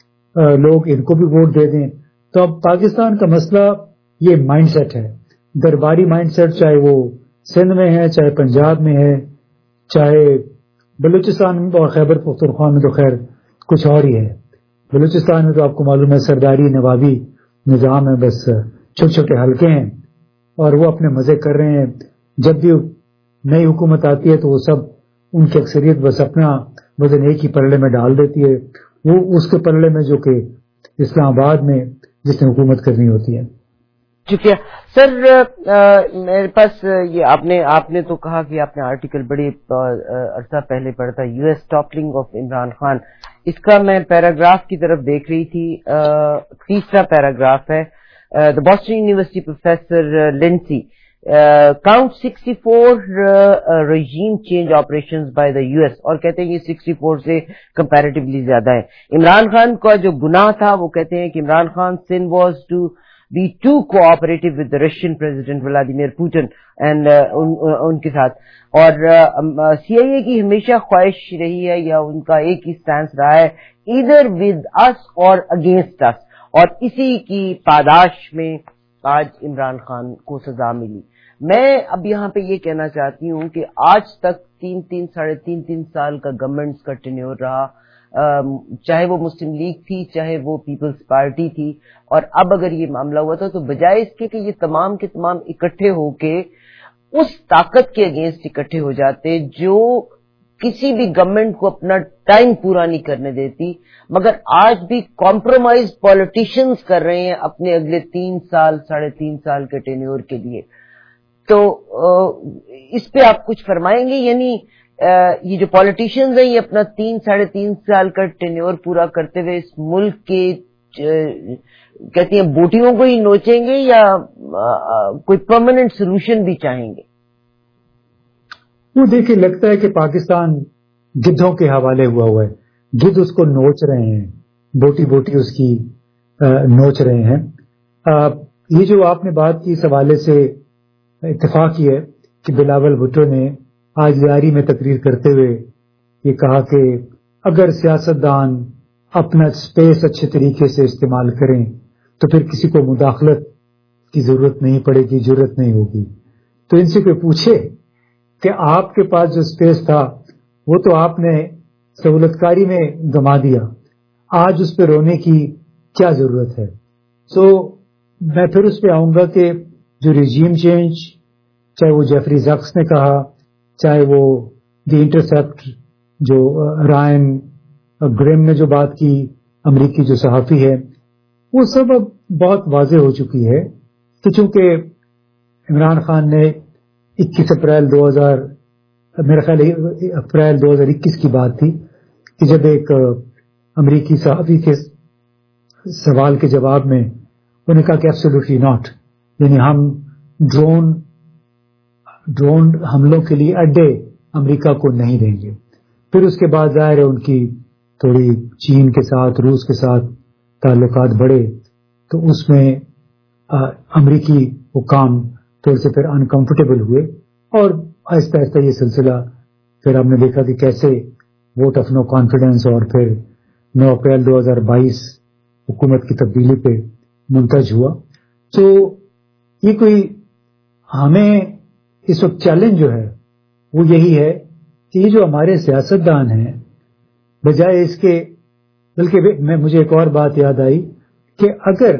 لوگ ان کو بھی ووٹ دے دیں. تو اب پاکستان کا مسئلہ یہ مائنڈ سیٹ ہے، درباری مائنڈ سیٹ، چاہے وہ سندھ میں ہے، چاہے پنجاب میں ہے، چاہے بلوچستان میں اور خیبر پختونخوا میں تو خیر کچھ اور ہی ہے. بلوچستان میں تو آپ کو معلوم ہے سرداری نوابی نظام ہے، بس چھوٹے چھوٹے حلقے ہیں اور وہ اپنے مزے کر رہے ہیں. جب بھی نئی حکومت آتی ہے تو وہ سب ان کی اکثریت بس اپنا وزن ایک ہی پلڑے میں ڈال دیتی ہے، وہ اس کے پلڑے میں جو کہ اسلام آباد میں جس نے حکومت کرنی ہوتی ہے. شکریہ سر. میرے پاس یہ آپ نے آپ نے تو کہا کہ آپ نے آرٹیکل بڑی عرصہ پہلے پڑھا تھا، U S toppling of Imran Khan. اس کا میں پیراگراف کی طرف دیکھ رہی تھی، تیسرا پیراگراف ہے. The Boston University professor Lindsey count sixty four regime change operation by the U S, اور کہتے ہیں یہ سکسٹی فور سے کمپیریٹیولی زیادہ ہے۔ عمران خان کا جو گناہ تھا وہ کہتے ہیں کہ Imran Khan sin was to be too cooperative with the Russian President Vladimir Putin and ان کے ساتھ، اور سی آئی اے کی ہمیشہ خواہش رہی ہے یا ان کا ایک ہی سٹینس رہا ہے either with us or against us، اور اسی کی پاداش میں آج عمران خان کو سزا ملی۔ میں اب یہاں پہ یہ کہنا چاہتی ہوں کہ آج تک تین تین ساڑھے تین تین سال کا گورنمنٹس کا ٹینیور رہا، چاہے وہ مسلم لیگ تھی چاہے وہ پیپلز پارٹی تھی، اور اب اگر یہ معاملہ ہوا تھا تو بجائے اس کے کہ یہ تمام کے تمام اکٹھے ہو کے اس طاقت کے اگینسٹ اکٹھے ہو جاتے جو کسی بھی گورنمنٹ کو اپنا ٹائم پورا نہیں کرنے دیتی، مگر آج بھی کمپرومائز پولیٹیشینز کر رہے ہیں اپنے اگلے تین سال ساڑھے تین سال کے ٹینیور کے لیے۔ تو اس پہ آپ کچھ فرمائیں گے؟ یعنی یہ جو پولیٹیشینز ہیں یہ اپنا تین ساڑھے تین سال کا ٹینیور پورا کرتے ہوئے اس ملک کے کہتی ہیں بوٹیوں کو ہی نوچیں گے یا کوئی پرماننٹ سولوشن بھی چاہیں گے؟ وہ دیکھیں، لگتا ہے کہ پاکستان گدھوں کے حوالے ہوا ہوا ہے، گدھ اس کو نوچ رہے ہیں، بوٹی بوٹی اس کی نوچ رہے ہیں۔ یہ جو آپ نے بات کی اس حوالے سے اتفاق یہ ہے کہ بلاول بھٹو نے آج لیاری میں تقریر کرتے ہوئے یہ کہا کہ اگر سیاستدان اپنا اسپیس اچھے طریقے سے استعمال کریں تو پھر کسی کو مداخلت کی ضرورت نہیں پڑے گی، ضرورت نہیں ہوگی۔ تو ان سے کوئی پوچھے کہ آپ کے پاس جو اسپیس تھا وہ تو آپ نے سہولت کاری میں گما دیا، آج اس پہ رونے کی کیا ضرورت ہے؟ سو میں پھر اس پہ آؤں گا کہ جو ریجیم چینج، چاہے وہ جیفری زکس نے کہا، چاہے وہ دی انٹرسیپٹ جو رائن گریم نے جو بات کی، امریکی جو صحافی ہے، وہ سب اب بہت واضح ہو چکی ہے کہ چونکہ عمران خان نے اکیس اپریل دو ہزار میرا خیال اپریل دو ہزار اکیس کی بات تھی کہ جب ایک امریکی صحافی کے سوال کے جواب میں انہوں نے کہا کہ ایبسولوٹلی ناٹ، یعنی ہم ڈرون ڈرون حملوں کے لیے اڈے امریکہ کو نہیں دیں گے۔ پھر اس کے بعد ظاہر ہے ان کی تھوڑی چین کے ساتھ روس کے ساتھ تعلقات بڑھے تو اس میں امریکی حکام تھوڑے سے پھر انکمفرٹیبل ہوئے، اور آہستہ آہستہ یہ سلسلہ پھر ہم نے دیکھا کہ کیسے ووٹ آف نو کانفیڈنس اور پھر نو اپریل دو ہزار بائیس حکومت کی تبدیلی پہ منتج ہوا۔ تو یہ کوئی ہمیں اس وقت چیلنج جو ہے وہ یہی ہے کہ یہ جو ہمارے سیاستدان ہیں بجائے اس کے، بلکہ میں مجھے ایک اور بات یاد آئی کہ اگر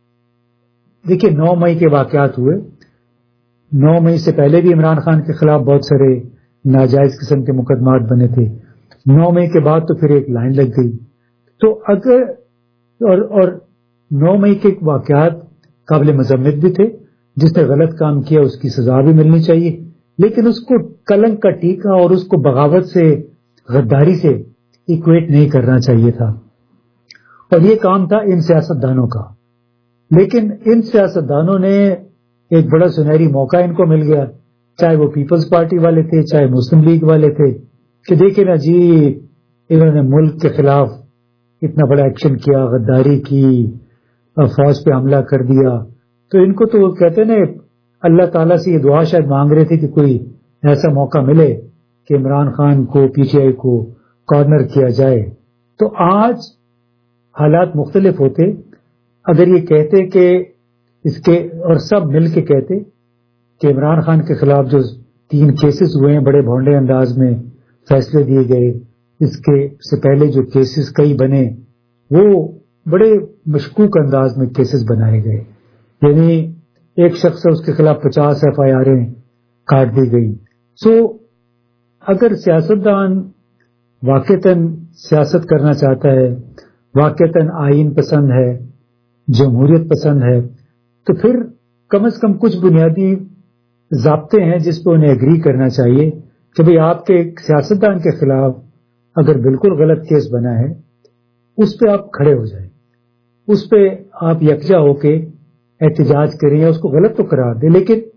دیکھیں نو مئی کے واقعات ہوئے، نو مئی سے پہلے بھی عمران خان کے خلاف بہت سارے ناجائز قسم کے مقدمات بنے تھے، نو مئی کے بعد تو پھر ایک لائن لگ گئی۔ تو اگر اور, اور نو مئی کے واقعات قابل مذمت بھی تھے، جس نے غلط کام کیا اس کی سزا بھی ملنی چاہیے، لیکن اس کو کلنک کا ٹیکا اور اس کو بغاوت سے، غداری سے ایکویٹ نہیں کرنا چاہیے تھا، اور یہ کام تھا ان سیاستدانوں کا۔ لیکن ان سیاستدانوں نے ایک بڑا سنہری موقع ان کو مل گیا، چاہے وہ پیپلز پارٹی والے تھے چاہے مسلم لیگ والے تھے، کہ دیکھیں نا جی انہوں نے ملک کے خلاف اتنا بڑا ایکشن کیا، غداری کی، فوج پہ حملہ کر دیا، تو ان کو تو وہ کہتے ہیں اللہ تعالیٰ سے یہ دعا شاید مانگ رہے تھے کہ کوئی ایسا موقع ملے کہ عمران خان کو، پی ٹی آئی کو کارنر کیا جائے۔ تو آج حالات مختلف ہوتے اگر یہ کہتے کہ اس کے، اور سب مل کے کہتے کہ عمران خان کے خلاف جو تین کیسز ہوئے ہیں بڑے بھونڈے انداز میں فیصلے دیے گئے، اس کے سے پہلے جو کیسز کئی بنے وہ بڑے مشکوک انداز میں کیسز بنائے گئے، یعنی ایک شخص ہے اس کے خلاف پچاس ایف آئی آریں کاٹ دی گئی۔ سو اگر سیاستدان واقعتاً سیاست کرنا چاہتا ہے، واقعتاً آئین پسند ہے، جمہوریت پسند ہے، تو پھر کم از کم کچھ بنیادی ضابطے ہیں جس پہ انہیں اگری کرنا چاہیے کہ بھئی آپ کے سیاستدان کے خلاف اگر بالکل غلط کیس بنا ہے اس پہ آپ کھڑے ہو جائیں، اس پہ آپ یکجا ہو کے احتجاج کریں یا اس کو غلط تو قرار دیں، لیکن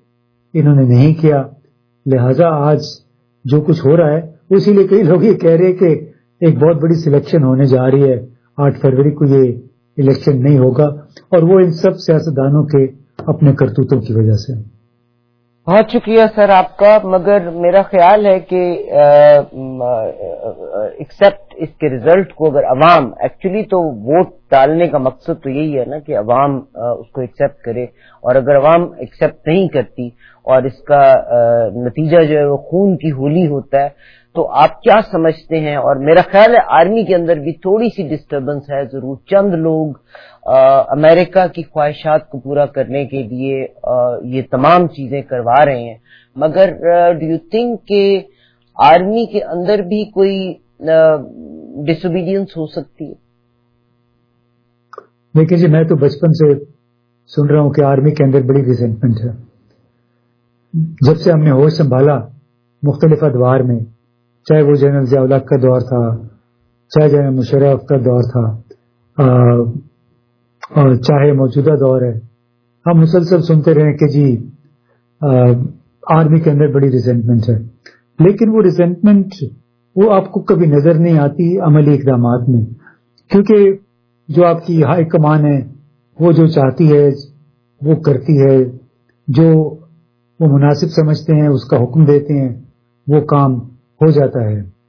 انہوں نے نہیں کیا، لہذا آج جو کچھ ہو رہا ہے اسی لیے کئی لوگ یہ کہہ رہے ہیں کہ ایک بہت بڑی سلیکشن ہونے جا رہی ہے، آٹھ فروری کو یہ الیکشن نہیں ہوگا، اور وہ ان سب سیاستدانوں کے اپنے کرتوتوں کی وجہ سے۔ بہت شکریہ سر آپ کا، مگر میرا خیال ہے کہ ایکسپٹ اس کے رزلٹ کو اگر عوام ایکچولی تو ووٹ ڈالنے کا مقصد تو یہی ہے نا کہ عوام اس کو ایکسپٹ کرے، اور اگر عوام ایکسپٹ نہیں کرتی اور اس کا نتیجہ جو ہے وہ خون کی ہولی ہوتا ہے، تو آپ کیا سمجھتے ہیں؟ اور میرا خیال ہے آرمی کے اندر بھی تھوڑی سی ڈسٹربنس ہے ضرور، چند لوگ امریکہ کی خواہشات کو پورا کرنے کے لیے یہ تمام چیزیں کروا رہے ہیں، مگر ڈو یو تھنک کہ آرمی کے اندر بھی کوئی ڈس اوبیڈینس ہو سکتی ہے؟ دیکھیں جی، میں تو بچپن سے سن رہا ہوں کہ آرمی کے اندر بڑی ریزنٹمنٹ ہے۔ جب سے ہم نے ہوش سنبھالا مختلف ادوار میں، چاہے وہ جنرل ضیاء الحق کا دور تھا، چاہے جنرل مشرف کا دور تھا، اور چاہے موجودہ دور ہے، ہم مسلسل سنتے رہے کہ جی آرمی کے اندر بڑی ریزنٹمنٹ ہے، لیکن وہ ریزنٹمنٹ وہ آپ کو کبھی نظر نہیں آتی عملی اقدامات میں، کیونکہ جو آپ کی ہائی کمان ہے وہ جو چاہتی ہے وہ کرتی ہے، جو وہ مناسب سمجھتے ہیں اس کا حکم دیتے ہیں، وہ کام ہو جاتا ہے۔